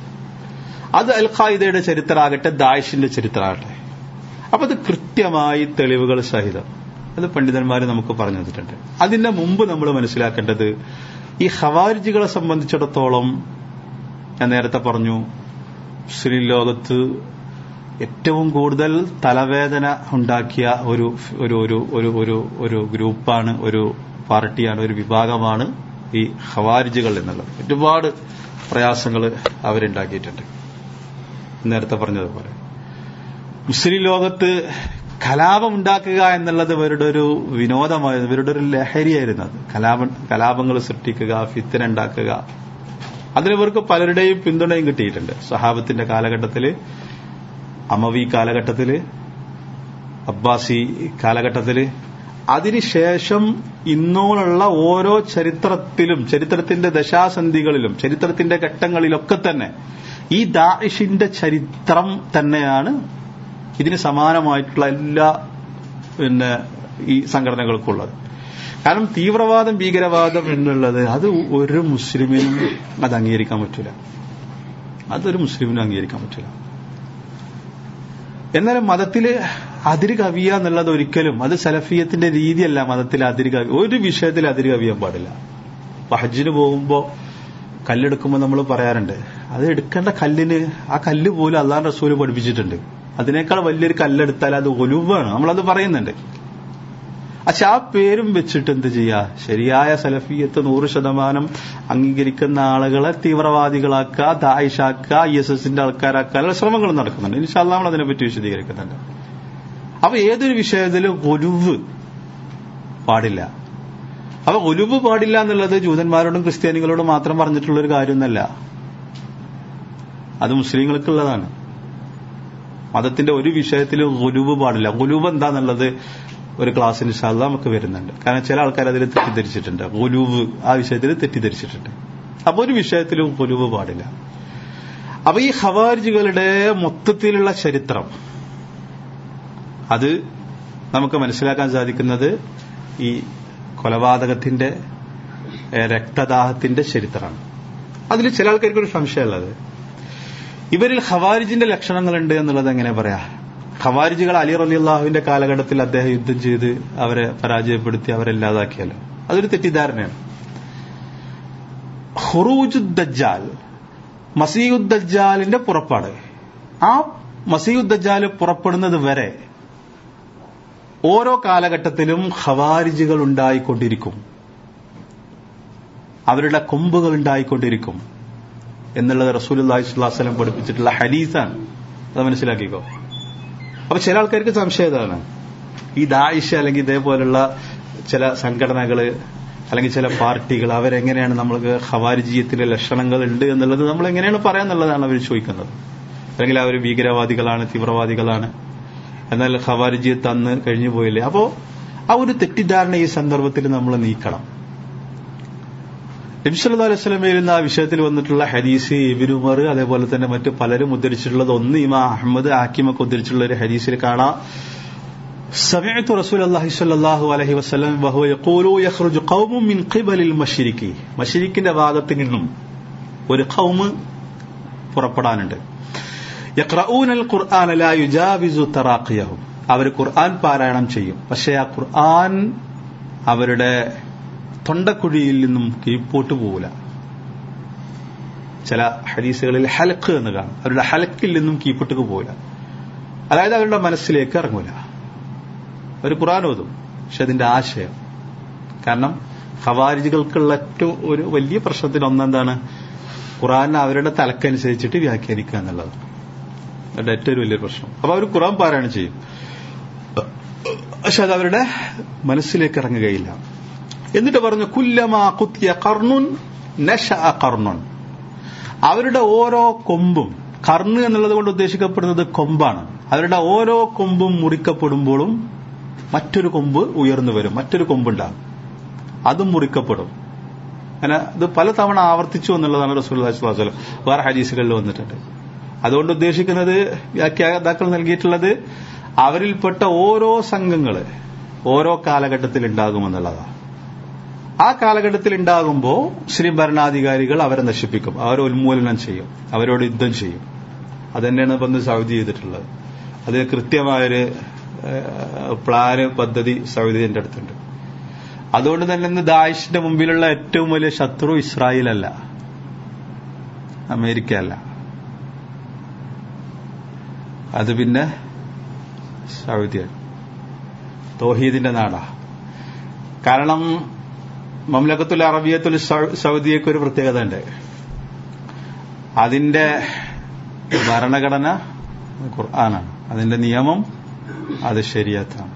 അത് അൽ ഖായിദയുടെ ചരിത്രമാകട്ടെ, ദാഇഷിന്റെ ചരിത്രമാകട്ടെ, അപ്പൊ അത് കൃത്യമായി തെളിവുകൾ സഹിതം അത് പണ്ഡിതന്മാർ നമുക്ക് പറഞ്ഞു തന്നിട്ടുണ്ട്. അതിന്റെ മുമ്പ് നമ്മൾ മനസ്സിലാക്കേണ്ടത്, ഈ ഖവാരിജികളെ സംബന്ധിച്ചിടത്തോളം ഞാൻ നേരത്തെ പറഞ്ഞു, മുസ്ലിം ലോകത്ത് ഏറ്റവും കൂടുതൽ തലവേദന ഉണ്ടാക്കിയ ഒരു ഒരു ഒരു ഒരു ഒരു ഒരു ഗ്രൂപ്പാണ്, ഒരു പാർട്ടിയാണ്, ഒരു വിഭാഗമാണ് ഈ ഖവാരിജികൾ എന്നുള്ളത്. ഒരുപാട് പ്രയാസങ്ങൾ അവരുണ്ടാക്കിയിട്ടുണ്ട്. നേരത്തെ പറഞ്ഞതുപോലെ മുസ്ലിം ലോകത്ത് കലാപം ഉണ്ടാക്കുക എന്നുള്ളത് ഇവരുടെ ഒരു വിനോദമായിരുന്നു, ഇവരുടെ ഒരു ലഹരിയായിരുന്നു. അത് കലാപം കലാപങ്ങൾ സൃഷ്ടിക്കുക, ഫിത്തന ഉണ്ടാക്കുക, അതിനിവർക്ക് പലരുടെയും പിന്തുണയും കിട്ടിയിട്ടുണ്ട്. സഹാബത്തിന്റെ കാലഘട്ടത്തിൽ അമവി കാലഘട്ടത്തില്, അബ്ബാസി കാലഘട്ടത്തില്, അതിനുശേഷം ഇന്നോളുള്ള ഓരോ ചരിത്രത്തിലും, ചരിത്രത്തിന്റെ ദശാസന്ധികളിലും, ചരിത്രത്തിന്റെ ഘട്ടങ്ങളിലൊക്കെ തന്നെ ഈ ദാഇഷിന്റെ ചരിത്രം തന്നെയാണ് ഇതിന് സമാനമായിട്ടുള്ള എല്ലാ പിന്നെ ഈ സംഘടനകൾക്കുള്ളത്. കാരണം തീവ്രവാദം, ഭീകരവാദം എന്നുള്ളത് അത് ഒരു മുസ്ലിമിനും അത് അംഗീകരിക്കാൻ പറ്റില്ല. അതൊരു മുസ്ലിമിനും അംഗീകരിക്കാൻ പറ്റില്ല. എന്നാലും മതത്തില് അതിര് കവിയ എന്നുള്ളത് ഒരിക്കലും അത് സലഫിയത്തിന്റെ രീതിയല്ല. മതത്തിൽ അതിര് കവി ഒരു വിഷയത്തിൽ അതിര് കവിയാൻ പാടില്ല. ഇപ്പൊ ഹജ്ജിന് പോകുമ്പോ കല്ലെടുക്കുമ്പോൾ നമ്മൾ പറയാറുണ്ട്, അത് എടുക്കേണ്ട കല്ലിന് ആ കല്ല് പോലും അള്ളാഹു റസൂല് പഠിപ്പിച്ചിട്ടുണ്ട്. അതിനേക്കാൾ വലിയൊരു കല്ലെടുത്താൽ അത് ഒലുവാണ്, നമ്മളത് പറയുന്നുണ്ട്. പക്ഷെ ആ പേരും വെച്ചിട്ട് എന്ത് ചെയ്യാ, ശരിയായ സലഫിയത്ത് നൂറ് ശതമാനം അംഗീകരിക്കുന്ന ആളുകളെ തീവ്രവാദികളാക്കുക, ദായിഷാക്കുക, ഐ എസ് എസിന്റെ ആൾക്കാരാക്കാനുള്ള ശ്രമങ്ങൾ നടക്കുന്നുണ്ട്. ഇൻഷാ അല്ലാഹ് നമ്മൾ അതിനെപ്പറ്റി വിശദീകരിക്കുന്നുണ്ട്. അപ്പൊ ഏതൊരു വിഷയത്തിലും ഒലുവ് പാടില്ല. അപ്പൊ ഒലുവ് പാടില്ല എന്നുള്ളത് ജൂതന്മാരോടും ക്രിസ്ത്യാനികളോടും മാത്രം പറഞ്ഞിട്ടുള്ള ഒരു കാര്യമൊന്നല്ല, അത് മുസ്ലിങ്ങൾക്കുള്ളതാണ്. മതത്തിന്റെ ഒരു വിഷയത്തിലും ഒലുവ് പാടില്ല. ഒലുവ് എന്താന്നുള്ളത് ഒരു ക്ലാസ് ഇൻഷാ അല്ലാഹ് നമുക്ക് വരുന്നുണ്ട്. കാരണം ചില ആൾക്കാർ അതിൽ തെറ്റിദ്ധരിച്ചിട്ടുണ്ട്, ഒലുവ് ആ വിഷയത്തിൽ തെറ്റിദ്ധരിച്ചിട്ടുണ്ട്. അപ്പൊ ഒരു വിഷയത്തിലും ഒലുവ് പാടില്ല. അപ്പൊ ഈ ഖവാരിജികളുടെ മൊത്തത്തിലുള്ള ചരിത്രം അത് നമുക്ക് മനസ്സിലാക്കാൻ സാധിക്കുന്നത് ഈ കൊലപാതകത്തിന്റെ, രക്തദാഹത്തിന്റെ ചരിത്രമാണ്. അതിൽ ചില ആൾക്കാർക്ക് ഒരു സംശയമുള്ളത്, ഇവരിൽ ഖവാരിജിന്റെ ലക്ഷണങ്ങളുണ്ട് എന്നുള്ളത് എങ്ങനെ പറയാ? ഖവാരിജികൾ അലി റളിയല്ലാഹുവിന്റെ കാലഘട്ടത്തിൽ അദ്ദേഹം യുദ്ധം ചെയ്ത് അവരെ പരാജയപ്പെടുത്തി അവരെ ഇല്ലാതാക്കിയല്ലോ, അതൊരു തെറ്റിദ്ധാരണയാണ്. ഖുറൂജുദ് ദജ്ജാൽ, മസീഹുദ് ദജ്ജാലിന്റെ പുറപ്പാട്, ആ മസീഹുദ് ദജ്ജാൽ പുറപ്പെടുന്നത് വരെ ഓരോ കാലഘട്ടത്തിലും ഖവാരിജികൾ ഉണ്ടായിക്കൊണ്ടിരിക്കും, അവരുടെ കൊമ്പുകൾ ഉണ്ടായിക്കൊണ്ടിരിക്കും എന്നുള്ളത് റസൂലുള്ളാഹി സ്വല്ലല്ലാഹു അലൈഹി വസല്ലം പഠിപ്പിച്ചിട്ടുള്ള ഹദീസാണ്. അത് മനസ്സിലാക്കിക്കോ. അപ്പൊ ചില ആൾക്കാർക്ക് സംശയം ഇതാണ്, ഈ ദായിഷ് അല്ലെങ്കിൽ ഇതേപോലുള്ള ചില സംഘടനകള് അല്ലെങ്കിൽ ചില പാർട്ടികൾ അവരെങ്ങനെയാണ് നമ്മൾക്ക് ഖവാരിജിയത്തിലെ ലക്ഷണങ്ങൾ ഉണ്ട് എന്നുള്ളത് നമ്മൾ എങ്ങനെയാണ് പറയാന്നുള്ളതാണ് അവർ ചോദിക്കുന്നത്. അല്ലെങ്കിൽ അവർ ഭീകരവാദികളാണ്, തീവ്രവാദികളാണ്, എന്നാൽ ഖവാരിജിയത്ത് അന്ന് കഴിഞ്ഞു പോയില്ലേ. അപ്പോ ആ ഒരു തെറ്റിദ്ധാരണ ഈ സന്ദർഭത്തിൽ നമ്മൾ നീക്കണം. നബി സല്ലല്ലാഹു അലൈഹി വസല്ലമയിൽ നിന്ന് ആ വിഷയത്തിൽ വന്നിട്ടുള്ള ഹദീസ് ഇബ്നു ഉമർ അതേപോലെ തന്നെ മറ്റു പലരും ഉദ്ധരിച്ചിട്ടുള്ളത്, ഒന്ന് ഇമാം അഹ്മദ് ഹാക്കിമൊക്കെ ഉദ്ധരിച്ചിട്ടുള്ള ഒരു ഹദീസിൽ കാണാം, സമിഅ്തു റസൂലല്ലാഹി സ്വല്ലല്ലാഹു അലൈഹി വസല്ലം വഹുവ യഖൂലു യഖ്റുജു ഖൗമുൻ മിൻ ഖിബലിൽ മശ്രിഖി, മശ്രിഖിന്റെ ഭാഗത്ത് നിന്നും ഒരു ഖൗമ് പുറപ്പെടാനുണ്ട്. യഖ്റഊനൽ ഖുർആന ലാ യുജാവിസു തറാഖിയഹും, അവർ ഖുർആൻ പാരായണം ചെയ്യും, പക്ഷേ ആ ഖുർആൻ അവരുടെ തൊണ്ടക്കുഴിയിൽ നിന്നും കീഴ്പോട്ട് പോകില്ല. ചില ഹദീസുകളിൽ ഹലക്ക് എന്ന് കാണും, അവരുടെ ഹലക്കിൽ നിന്നും കീഴ്പോട്ടേക്ക് പോകില്ല. അതായത് അവരുടെ മനസ്സിലേക്ക് ഇറങ്ങൂല. അവർ ഖുർആൻ ഓതും, പക്ഷെ അതിന്റെ ആശയം, കാരണം ഖവാരിജികൾക്കുള്ള ഏറ്റവും ഒരു വലിയ പ്രശ്നത്തിന് ഒന്നെന്താണ്, ഖുർആൻ അവരുടെ തലക്കനുസരിച്ചിട്ട് വ്യാഖ്യാനിക്കുക എന്നുള്ളത് അവരുടെ ഏറ്റവും വലിയ പ്രശ്നം. അപ്പൊ അവർ ഖുർആൻ പാരായണം ചെയ്യും, പക്ഷെ അത് അവരുടെ മനസ്സിലേക്ക് ഇറങ്ങുകയില്ല. എന്നിട്ട് പറഞ്ഞു കുല്ലമാ ഖുത്തിയ ഖർനുൻ നശഅ ഖർനുൻ, അവരുടെ ഓരോ കൊമ്പും, കർണ് എന്നുള്ളത് കൊണ്ട് ഉദ്ദേശിക്കപ്പെടുന്നത് കൊമ്പാണ്, അവരുടെ ഓരോ കൊമ്പും മുറിക്കപ്പെടുമ്പോഴും മറ്റൊരു കൊമ്പ് ഉയർന്നു വരും, മറ്റൊരു കൊമ്പുണ്ടാകും, അതും മുറിക്കപ്പെടും. അങ്ങനെ ഇത് പലതവണ ആവർത്തിച്ചു എന്നുള്ളതാണ് റസൂലുള്ളാഹി സ്വല്ലല്ലാഹു അലൈഹി വസല്ലം വേറെ ഹദീസുകളിൽ വന്നിട്ടുണ്ട്. അതുകൊണ്ട് ഉദ്ദേശിക്കുന്നത് വ്യാഖ്യാതാക്കൾ നൽകിയിട്ടുള്ളത് അവരിൽപ്പെട്ട ഓരോ സംഘങ്ങള് ഓരോ കാലഘട്ടത്തിൽ ഉണ്ടാകുമെന്നുള്ളതാണ്. ആ കാലഘട്ടത്തിൽ ഉണ്ടാകുമ്പോൾ മുസ്ലിം ഭരണാധികാരികൾ അവരെ നശിപ്പിക്കും, അവരെ ഉന്മൂലനം ചെയ്യും, അവരോട് യുദ്ധം ചെയ്യും. അതുതന്നെയാണ് ഇപ്പം സൗദി ചെയ്തിട്ടുള്ളത്. അത് കൃത്യമായൊരു പ്ലാന് പദ്ധതി സൗദിന്റെ അടുത്തുണ്ട്. അതുകൊണ്ട് തന്നെ ഇന്ന് ദായിഷിന്റെ മുമ്പിലുള്ള ഏറ്റവും വലിയ ശത്രു ഇസ്രായേൽ അല്ല, അമേരിക്ക അല്ല, അത് പിന്നെ സൗദിയാണ്, തൗഹീദിന്റെ നാടാ. കാരണം മംലക്കത്തുൽ അറബിയത്തുൽ സൗദിയൊക്കെ ഒരു പ്രത്യേകത ഉണ്ട്, അതിന്റെ ഭരണഘടന ഖുർആനാണ്, അതിന്റെ നിയമം അത് ശരീഅത്താണ്.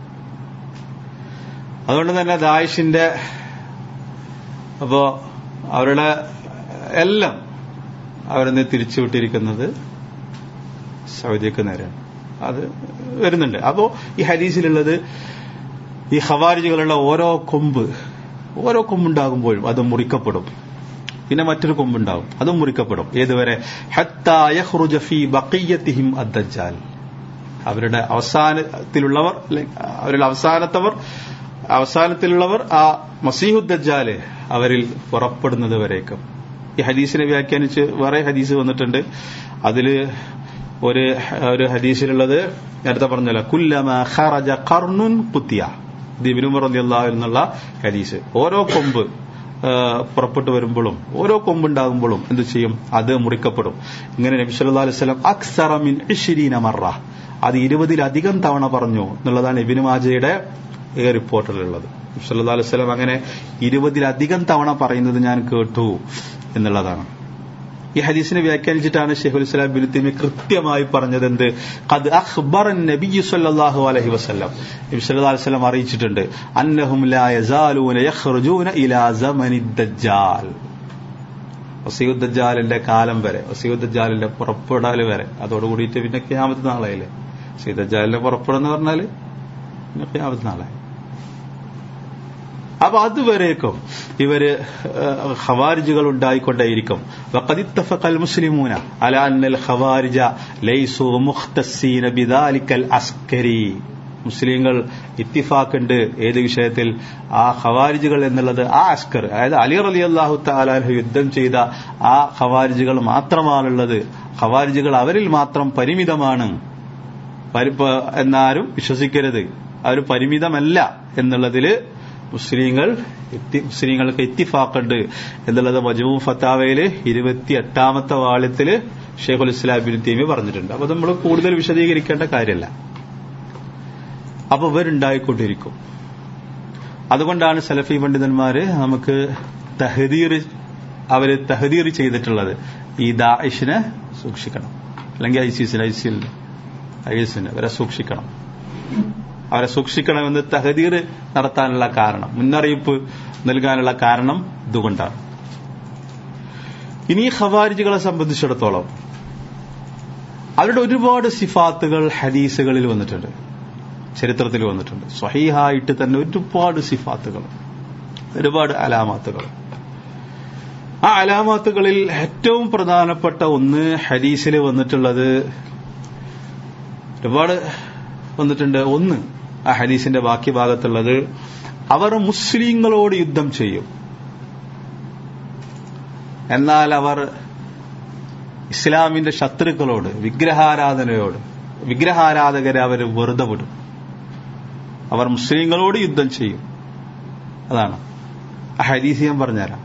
അതുകൊണ്ട് തന്നെ ദായിഷിന്റെ അപ്പോ അവരുടെ എല്ലാം അവരെന്ന് തിരിച്ചുവിട്ടിരിക്കുന്നത് സൗദിക്ക് നേരെയാണ്. അത് വരുന്നുണ്ട്. അപ്പോ ഈ ഹദീസിലുള്ളത് ഈ ഖവാരിജുകളുള്ള ഓരോ കൊമ്പ് ഓരോ കൊമ്പുണ്ടാകുമ്പോഴും അത് മുറിക്കപ്പെടും. പിന്നെ മറ്റൊരു കൊമ്പുണ്ടാകും, അതും മുറിക്കപ്പെടും. ഏതുവരെ? ഹത്താ യഖ്റുജ ഫീ ബഖിയ്യതിഹിം അദ്ദജ്ജാൽ. അവരുടെ അവസാനത്തിലുള്ളവർ, അവരുടെ അവസാനത്തവർ അവസാനത്തിലുള്ളവർ ആ മസീഹുദ് ദജ്ജാല് അവരിൽ പുറപ്പെടുന്നത് വരേക്കും. ഈ ഹദീസിനെ വ്യാഖ്യാനിച്ച് വേറെ ഹദീസ് വന്നിട്ടുണ്ട്. അതില് ഒരു ഒരു ഹദീസിലുള്ളത് നേരത്തെ പറഞ്ഞല്ലോ, കുല്ലമാ ഖറജ ഖർനുൻ ഖുത്തിയ. ഇത് ഇബ്നു ഉമർ റളിയല്ലാഹു അൻഹു എന്നുള്ള ഹദീസ്. ഓരോ കൊമ്പ് പുറപ്പെട്ടു വരുമ്പോഴും ഓരോ കൊമ്പുണ്ടാകുമ്പോഴും എന്ത് ചെയ്യും? അത് മുറിക്കപ്പെടും. ഇങ്ങനെ നബി സല്ലല്ലാഹു അലൈഹി വസല്ലം അക്സറ മിൻ ഇശ്രീന മറ, അത് ഇരുപതിലധികം തവണ പറഞ്ഞു എന്നുള്ളതാണ് ഇബ്നു മാജയുടെ ഈ റിപ്പോർട്ടിലുള്ളത്. നബി സല്ലല്ലാഹു അലൈഹി വസല്ലം അങ്ങനെ ഇരുപതിലധികം തവണ പറയുന്നത് ഞാൻ കേട്ടു എന്നുള്ളതാണ്. ഈ ഹദീസിനെ വ്യാഖ്യാനിച്ചിട്ടാണ് ശൈഖുൽ ഇസ്ലാം ഇബ്നു തൈമിയ്യ കൃത്യമായി പറഞ്ഞത് എന്ത്? ഖദ് അഖ്ബറൻ നബിയ്യു സല്ലല്ലാഹു അലൈഹി വസല്ലം, നബി സല്ലല്ലാഹു അലൈഹി വസല്ലം അറിയിച്ചിട്ടുണ്ട്, അന്നഹും ലാ യസാലൂന യഖ്റുജൂന ഇലാ സമനിദ് ദജ്ജാൽ. മസീഹുദ് ദജ്ജാലിന്റെ കാലം വരെ, മസീഹുദ് ദജ്ജാലിന്റെ പുറപ്പെടൽ വരെ, അതോടുകൂടിയിട്ട് പിന്നെ ഖിയാമത്ത് നാളായില്ലേ. മസീഹുദ് ദജ്ജാലിന്റെ പുറപ്പെടുന്ന പറഞ്ഞാല് പിന്നെ ഖിയാമത്ത് നാളായി. അപ്പൊ അതുവരേക്കും ഇവര് ഖവാരിജുകൾ ഉണ്ടായിക്കൊണ്ടേയിരിക്കും. വഖദ് ഇത്തഫഖൽ മുസ്ലിമൂന അലാ അന്നൽ ഖവാരിജ ലൈസു മുഖ്തസീന ബിദാലിക്കൽ അസ്കരി. മുസ്ലിങ്ങൾ ഇത്തിഫാക്കുണ്ട് ഏത് വിഷയത്തിൽ? ആ ഖവാരിജുകൾ എന്നുള്ളത് ആ അസ്കർ, അതായത് അലി റളിയല്ലാഹു തആല അൻഹു യുദ്ധം ചെയ്ത ആ ഖവാരിജുകൾ മാത്രമാണുള്ളത്. ഖവാരിജുകൾ അവരിൽ മാത്രം പരിമിതമാണ് എന്നാരും വിശ്വസിക്കരുത്. അവർ പരിമിതമല്ല എന്നുള്ളതില് മുസ്ലിങ്ങൾ മുസ്ലിങ്ങൾക്ക് ഇത്തിഫാഖുണ്ട് എന്നുള്ളത് മജ്മൂ ഫത്താവയില് ഇരുപത്തി എട്ടാമത്തെ വാള്യത്തില് ശൈഖുൽ ഇസ്ലാം ഇബ്നു തൈമിയ്യ പറഞ്ഞിട്ടുണ്ട്. അപ്പൊ നമ്മൾ കൂടുതൽ വിശദീകരിക്കേണ്ട കാര്യമല്ല. അപ്പൊ ഇവരുണ്ടായിക്കൊണ്ടിരിക്കും. അതുകൊണ്ടാണ് സലഫി പണ്ഡിതന്മാര് നമുക്ക് തഹദീർ അവര് തഹദീർ ചെയ്തിട്ടുള്ളത്, ഈ ദാഇഷിനെ സൂക്ഷിക്കണം, അല്ലെങ്കിൽ ഐസിസിന് ഐസിലിന് ഐസിന് അവരെ സൂക്ഷിക്കണം, അവരെ സൂക്ഷിക്കണമെന്ന് തഹദീർ നടത്താനുള്ള കാരണം, മുന്നറിയിപ്പ് നൽകാനുള്ള കാരണം ഇതുകൊണ്ടാണ്. ഇനി ഖവാരിജുകളെ സംബന്ധിച്ചിടത്തോളം അവരുടെ ഒരുപാട് സിഫാത്തുകൾ ഹദീസുകളിൽ വന്നിട്ടുണ്ട്, ചരിത്രത്തിൽ വന്നിട്ടുണ്ട്. സ്വഹീഹായിട്ട് തന്നെ ഒരുപാട് സിഫാത്തുകൾ, ഒരുപാട് അലാമാത്തുകൾ. ആ അലാമാത്തുകളിൽ ഏറ്റവും പ്രധാനപ്പെട്ട ഒന്ന് ഹദീസിൽ വന്നിട്ടുള്ളത് ഒരുപാട് വന്നിട്ടുണ്ട്. ഒന്ന്, ആ ഹദീസിന്റെ ബാക്കി ഭാഗത്തുള്ളത്, അവർ മുസ്ലിങ്ങളോട് യുദ്ധം ചെയ്യും, എന്നാൽ അവർ ഇസ്ലാമിന്റെ ശത്രുക്കളോട്, വിഗ്രഹാരാധനയോട്, വിഗ്രഹാരാധകരെ അവർ വെറുതെ വിടും. അവർ മുസ്ലിങ്ങളോട് യുദ്ധം ചെയ്യും. അതാണ് ആ ഹദീസ്. ഞാൻ പറഞ്ഞുതരാം.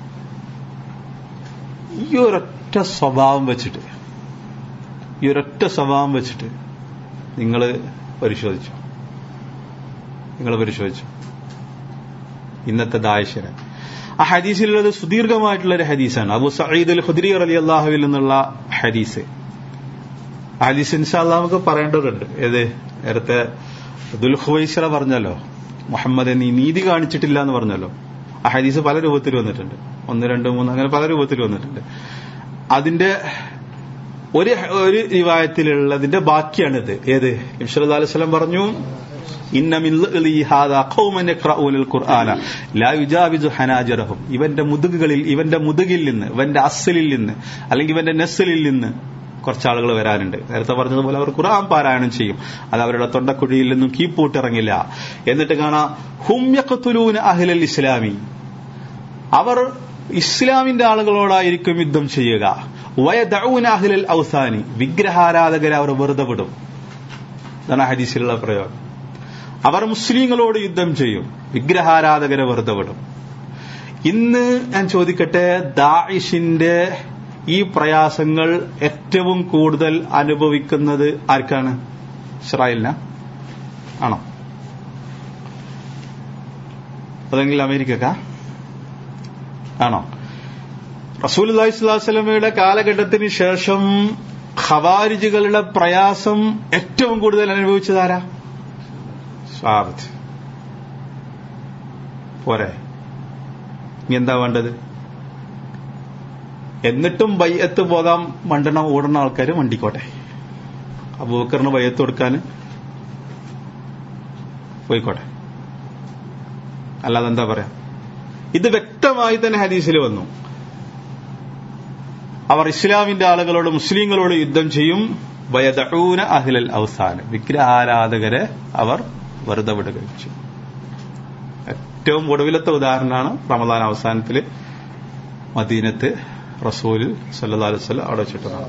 ഈ ഒരൊറ്റ സ്വഭാവം വെച്ചിട്ട് ഈ ഒരൊറ്റ സ്വഭാവം വെച്ചിട്ട് നിങ്ങൾ പരിശോധിച്ചു നിങ്ങൾ പരിശോധിച്ചു ഇന്നത്തെ ദാഇശിനെ. ആ ഹദീസിലുള്ളത് സുദീർഘമായിട്ടുള്ള ഒരു ഹദീസാണ്. അബൂ സഈദ് അൽ ഖുദ്രി റളിയല്ലാഹുവിൽ നിന്നുള്ള ഹദീസ്. ഹദീസ് ഇൻഷാ അല്ലാഹ് നമുക്ക് പറയേണ്ടതുണ്ട്. ഏത് നേരത്തെ ദുൽഖുവൈസിറ പറഞ്ഞല്ലോ, മുഹമ്മദ് നീ നീതി കാണിച്ചിട്ടില്ല എന്ന് പറഞ്ഞല്ലോ. ആ ഹദീസ് പല രൂപത്തിൽ വന്നിട്ടുണ്ട്, ഒന്ന് രണ്ട് മൂന്ന് അങ്ങനെ പല രൂപത്തിൽ വന്നിട്ടുണ്ട്. അതിന്റെ ഒരു ഒരു റിവായത്തിലുള്ളതിന്റെ ബാക്കിയാണിത്. ഏത്? നബി സല്ലല്ലാഹു അലൈഹി വസല്ലം പറഞ്ഞു, ഇന്ന മിൻ ലി ഹാദാ ഖൗമൻ യഖറഊനൽ ഖുർആന ലാ യുജാവിസു ഹനാജറഹും. ഇവന്റെ മുതുകുകളിൽ, ഇവന്റെ മുതുകിൽ നിന്ന്, ഇവന്റെ അസ്ലിൽ നിന്ന്, അല്ലെങ്കിൽ ഇവന്റെ നസ്ലിൽ നിന്ന് കുറച്ചാളുകൾ വരാനുണ്ട്. നേരത്തെ പറഞ്ഞതുപോലെ അവർ ഖുർആൻ പാരായണം ചെയ്യും, അത് അവരുടെ തൊണ്ടക്കുഴിയിൽ നിന്നും കീപ്പൂട്ടിറങ്ങില്ല. എന്നിട്ട് കാണാം, ഹും യഖ്തുലൂന അഹ്ലൽ ഇസ്ലാമി, അവർ ഇസ്ലാമിന്റെ ആളുകളോടായിരിക്കും യുദ്ധം ചെയ്യുക. വയദഊന അഹ്ലൽ ഔസാനി, വിഗ്രഹാരാധകരെ അവർ വെറുതെ വിടും. ഇതാണ് ഹദീസിലുള്ള പ്രയോഗം. അവർ മുസ്ലിങ്ങളോട് യുദ്ധം ചെയ്യും, വിഗ്രഹാരാധകരെ വെറുതെ വിടും. ഇന്ന് ഞാൻ ചോദിക്കട്ടെ, ദാഇഷിന്റെ ഈ പ്രയാസങ്ങൾ ഏറ്റവും കൂടുതൽ അനുഭവിക്കുന്നത് ആർക്കാണ്? ഇസ്രായേലിനാ ആണോ? അതെങ്കിൽ അമേരിക്കക്കാ ആണോ? റസൂലുള്ളാഹി സ്വല്ലല്ലാഹു അലൈഹി വസല്ലമയുടെ കാലഘട്ടത്തിന് ശേഷം ഖവാരിജുകളുടെ പ്രയാസം ഏറ്റവും കൂടുതൽ അനുഭവിച്ചതാരാ? സ്വഹാബത്ത്. പോരെ, ഇനി എന്താ വേണ്ടത്? എന്നിട്ടും ബൈഅത്ത് പോകാൻ മണ്ടണം ഓടുന്ന ആൾക്കാർ മണ്ടിക്കോട്ടെ. അബൂബക്കറിന് ബയ്യത്ത് കൊടുക്കാൻ പോയിക്കോട്ടെ, അല്ലാതെ എന്താ പറയാ. ഇത് വ്യക്തമായി തന്നെ ഹദീസിൽ വന്നു. അവർ ഇസ്ലാമിന്റെ ആളുകളോട്, മുസ്ലിങ്ങളോട് യുദ്ധം ചെയ്യും. വയദഊന അഹ്ലൽ ഔസാൻ, വിഗ്രഹാരാധകരെ അവർ വെറുതെ വിടുകയും ചെയ്യും. ഏറ്റവും ഒടുവിലത്തെ ഉദാഹരണമാണ് റമദാൻ അവസാനത്തിൽ മദീനത്ത് റസൂൽ സല്ലല്ലാഹു അലൈഹി വസല്ലം അവിടെ വെച്ചിട്ടുള്ളത്.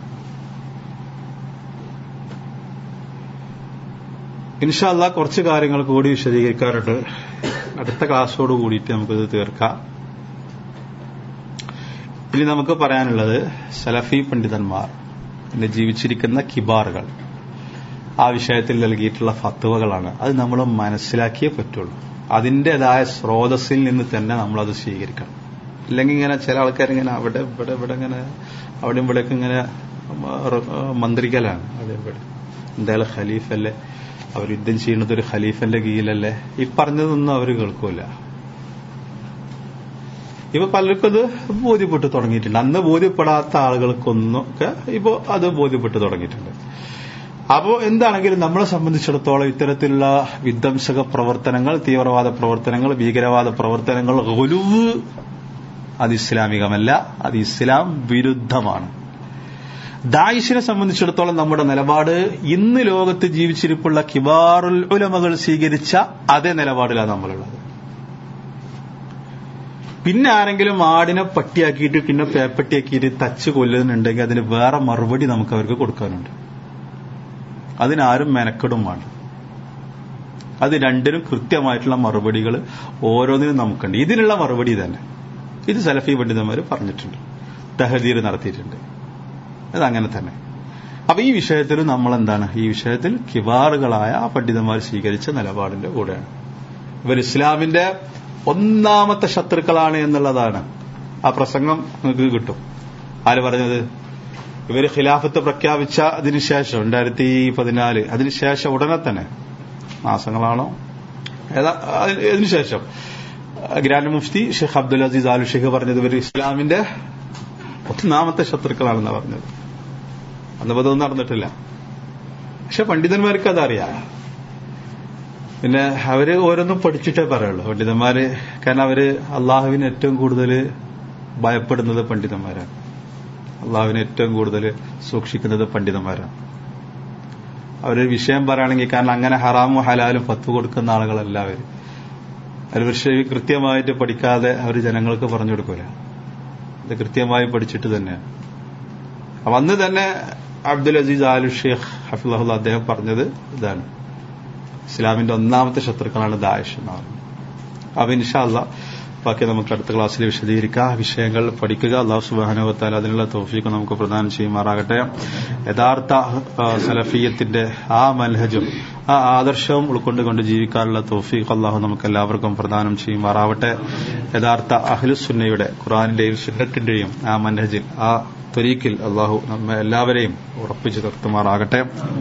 ഇൻഷാ അല്ലാഹ് കുറച്ച് കാര്യങ്ങൾ കൂടി വിശദീകരിക്കാറുണ്ട്. അടുത്ത ക്ലാസ്സോട് കൂടിയിട്ട് നമുക്കിത് തീർക്കാം. ഇനി നമുക്ക് പറയാനുള്ളത് സലഫി പണ്ഡിതന്മാർ, പിന്നെ ജീവിച്ചിരിക്കുന്ന കിബാറുകൾ ആ വിഷയത്തിൽ നൽകിയിട്ടുള്ള ഫത്വകളാണ്. അത് നമ്മൾ മനസ്സിലാക്കിയേ പറ്റുള്ളൂ. അതിന്റേതായ സ്രോതസ്സിൽ നിന്ന് തന്നെ നമ്മളത് സ്വീകരിക്കണം. ഇല്ലെങ്കിൽ ഇങ്ങനെ ചില ആൾക്കാരിങ്ങനെ അവിടെ ഇവിടെ ഇവിടെ ഇങ്ങനെ അവിടെ ഇവിടെയൊക്കെ ഇങ്ങനെ മന്ത്രിക്കലാണ്. അവിടെ ഇവിടെ എന്തായാലും ഖലീഫല്ലേ, അവർ യുദ്ധം ചെയ്യുന്നത് ഒരു ഖലീഫന്റെ കീഴിലല്ലേ, ഈ പറഞ്ഞതൊന്നും അവർ കേൾക്കൂല. ഇപ്പൊ പലർക്കും അത് ബോധ്യപ്പെട്ടു തുടങ്ങിയിട്ടുണ്ട്. അന്ന് ബോധ്യപ്പെടാത്ത ആളുകൾക്കൊന്നൊക്കെ ഇപ്പോ അത് ബോധ്യപ്പെട്ടു തുടങ്ങിയിട്ടുണ്ട്. അപ്പോ എന്താണെങ്കിലും നമ്മളെ സംബന്ധിച്ചിടത്തോളം ഇത്തരത്തിലുള്ള വിധ്വംസക പ്രവർത്തനങ്ങൾ, തീവ്രവാദ പ്രവർത്തനങ്ങൾ, ഭീകരവാദ പ്രവർത്തനങ്ങൾ, ഗുലുവ് അത് ഇസ്ലാമികമല്ല, അത് ഇസ്ലാം വിരുദ്ധമാണ്. ദായിഷിനെ സംബന്ധിച്ചിടത്തോളം നമ്മുടെ നിലപാട് ഇന്ന് ലോകത്ത് ജീവിച്ചിരിപ്പുള്ള കിബാറുൽ ഉലമകൾ സ്വീകരിച്ച അതേ നിലപാടിലാണ് നമ്മളുള്ളത്. പിന്നെ ആരെങ്കിലും ആടിനെ പട്ടിയാക്കിയിട്ട് പിന്നെ പേപ്പട്ടിയാക്കിയിട്ട് തച്ച് കൊല്ലുന്നുണ്ടെങ്കിൽ അതിന് വേറെ മറുപടി നമുക്ക് അവർക്ക് കൊടുക്കാനുണ്ട്. അതിനാരും മെനക്കെടും വേണം. അത് രണ്ടിനും കൃത്യമായിട്ടുള്ള മറുപടികൾ ഓരോന്നിനും നമുക്കുണ്ട്. ഇതിനുള്ള മറുപടി തന്നെ ഇത് സലഫി പണ്ഡിതന്മാർ പറഞ്ഞിട്ടുണ്ട്, തഹദീർ നടത്തിയിട്ടുണ്ട്. അതങ്ങനെ തന്നെ. അപ്പൊ ഈ വിഷയത്തിൽ നമ്മൾ എന്താണ്, ഈ വിഷയത്തിൽ കിബാറുകളായ പണ്ഡിതന്മാർ സ്വീകരിച്ച നിലപാടിന്റെ കൂടെയാണ്. ഇവർ ഇസ്ലാമിന്റെ ഒന്നാമത്തെ ശത്രുക്കളാണ് എന്നുള്ളതാണ്. ആ പ്രസംഗം നിങ്ങൾക്ക് കിട്ടും. ആര് പറഞ്ഞത്? ഇവര് ഖിലാഫത്ത് പ്രഖ്യാപിച്ച അതിനുശേഷം രണ്ടായിരത്തി പതിനാല് അതിനുശേഷം ഉടനെ തന്നെ, മാസങ്ങളാണോ ഏതാ അതിനുശേഷം grand mufti Sheikh Abdul Aziz Al Sheikh പറഞ്ഞത് ഇവർ ഇസ്ലാമിന്റെ ഒന്നാമത്തെ ശത്രുക്കളാണെന്ന് പറഞ്ഞത്. അന്നപ്പോ അതൊന്നും നടന്നിട്ടില്ല. പക്ഷെ പണ്ഡിതന്മാർക്ക് അതറിയാം. പിന്നെ അവര് ഓരോന്നും പഠിച്ചിട്ടേ പറയുള്ളൂ പണ്ഡിതന്മാര്. കാരണം അവര് അള്ളാഹുവിന് ഏറ്റവും കൂടുതൽ ഭയപ്പെടുന്നത് പണ്ഡിതന്മാരാണ്. അള്ളാഹുവിനെ ഏറ്റവും കൂടുതൽ സൂക്ഷിക്കുന്നത് പണ്ഡിതന്മാരാണ്. അവരൊരു വിഷയം പറയുകയാണെങ്കിൽ, കാരണം അങ്ങനെ ഹറാമും ഹലാലും ഫത്വ കൊടുക്കുന്ന ആളുകളല്ല അവര്. അവർ വിഷയം കൃത്യമായിട്ട് പഠിക്കാതെ അവർ ജനങ്ങൾക്ക് പറഞ്ഞു കൊടുക്കൂല. ഇത് കൃത്യമായി പഠിച്ചിട്ട് തന്നെയാണ്. അപ്പൊ അന്ന് തന്നെ അബ്ദുൽ അസീസ് ആലു ഷെയ്ഖ് ഹഫിളഹുല്ല അദ്ദേഹം പറഞ്ഞത് ഇതാണ്, ഇസ്ലാമിന്റെ ഒന്നാമത്തെ ശത്രുക്കളാണ് ദാഇഷ് എന്ന് പറഞ്ഞത്. അപ്പൊ ഇൻഷാ അല്ലാഹ് ബാക്കി നമുക്ക് അടുത്ത ക്ലാസ്സിൽ വിശദീകരിക്കാം. വിഷയങ്ങൾ പഠിക്കുക. അല്ലാഹു സുബ്ഹാനഹു വ തആല അതിനുള്ള തൗഫീഖ് നമുക്ക് പ്രദാനം ചെയ്യുമാറാകട്ടെ. യഥാർത്ഥ സലഫിയത്തിന്റെ ആ മൻഹജും ആ ആദർശവും ഉൾക്കൊണ്ടുകൊണ്ട് ജീവിക്കാനുള്ള തൗഫീഖ് അല്ലാഹു നമുക്ക് എല്ലാവർക്കും പ്രദാനം ചെയ്യുമാറാവട്ടെ. യഥാർത്ഥ അഹ്ലുസുന്നയുടെ ഖുർആനിന്റെയും സുന്നത്തിന്റെയും ആ മൻഹജിൽ, ആ ത്വരീഖിൽ അല്ലാഹു നമ്മെ എല്ലാവരെയും ഉറപ്പിച്ചു നിർത്തുമാറാകട്ടെ.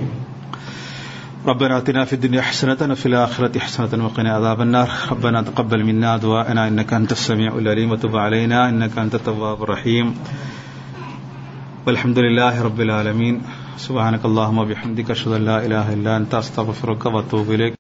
ربنا آتنا في الدنيا حسنة وفي الآخرة حسنة وقنا عذاب النار. ربنا تقبل منا دعاءنا إنك أنت السميع العليم وتب علينا إنك أنت التواب الرحيم. والحمد لله رب العالمين. سبحانك اللهم وبحمدك أشهد أن لا إله إلا أنت أستغفرك وأتوب إليك.